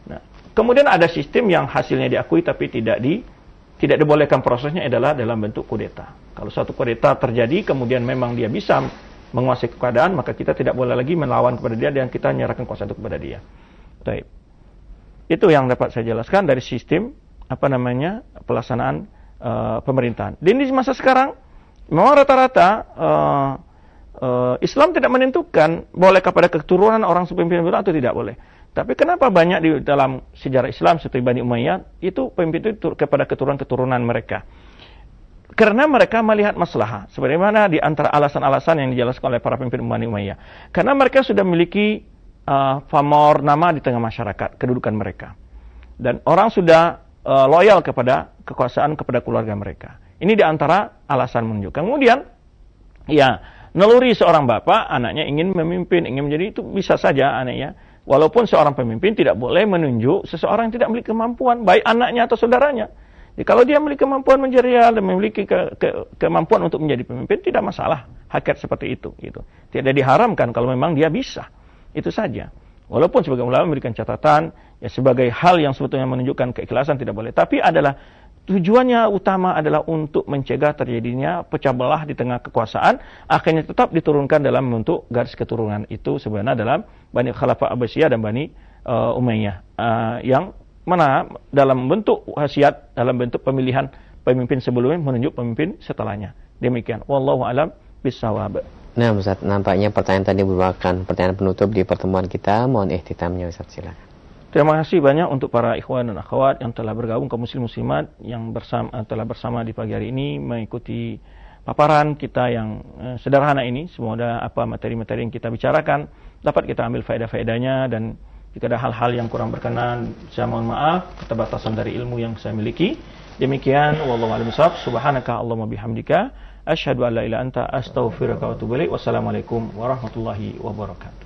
Kemudian ada sistem yang hasilnya diakui tapi tidak dibolehkan prosesnya adalah dalam bentuk kudeta. Kalau suatu kudeta terjadi kemudian memang dia bisa menguasai keadaan, maka kita tidak boleh lagi melawan kepada dia dan kita menyerahkan kuasa itu kepada dia. Baik. Itu yang dapat saya jelaskan dari sistem pelaksanaan pemerintahan. Dan di masa sekarang memang rata-rata Islam tidak menentukan boleh kepada keturunan orang pemimpin atau tidak boleh. Tapi kenapa banyak di dalam sejarah Islam seperti Bani Umayyah itu pemimpin itu kepada keturunan mereka? Karena mereka melihat maslahah. Sebagaimana di antara alasan-alasan yang dijelaskan oleh para pemimpin Bani Umayyah. Karena mereka sudah memiliki famor nama di tengah masyarakat, kedudukan mereka. Dan orang sudah loyal kepada kekuasaan, kepada keluarga mereka. Ini di antara alasan menunjukkan. Kemudian, ya, naluri seorang bapak, anaknya ingin memimpin, ingin menjadi, itu bisa saja anaknya. Walaupun seorang pemimpin tidak boleh menunjuk seseorang yang tidak memiliki kemampuan, baik anaknya atau saudaranya. Jadi, kalau dia memiliki kemampuan menjadi dan memiliki kemampuan untuk menjadi pemimpin, tidak masalah. Hakikat seperti itu. Gitu. Tidak diharamkan kalau memang dia bisa. Itu saja. Walaupun sebagai ulama memberikan catatan, ya sebagai hal yang sebetulnya menunjukkan keikhlasan tidak boleh. Tapi adalah tujuannya utama adalah untuk mencegah terjadinya pecah belah di tengah kekuasaan, akhirnya tetap diturunkan dalam bentuk garis keturunan itu sebenarnya dalam Bani Khalafah Abbasiyah dan Bani Umayyah, yang mana dalam bentuk wasiat, dalam bentuk pemilihan pemimpin sebelumnya menunjuk pemimpin setelahnya. Demikian. Wallahu a'lam bishawab.
Nah Ustaz, nampaknya pertanyaan tadi merupakan pertanyaan penutup di pertemuan kita. Mohon ihtitamnya Ustaz, silakan.
Terima kasih banyak untuk para ikhwan dan akhwat yang telah bergabung, kaum muslim-muslimat yang telah bersama di pagi hari ini mengikuti paparan kita yang sederhana ini. Semoga apa materi-materi yang kita bicarakan dapat kita ambil faedah-faedahnya, dan jika ada hal-hal yang kurang berkenan, saya mohon maaf keterbatasan dari ilmu yang saya miliki. Demikian, wallahu a'lam bishawab. Subhanaka Allahumma bihamdika asyhadu an la ilaha illa anta astaghfiruka wa atubu ilaik. Wassalamualaikum warahmatullahi wabarakatuh.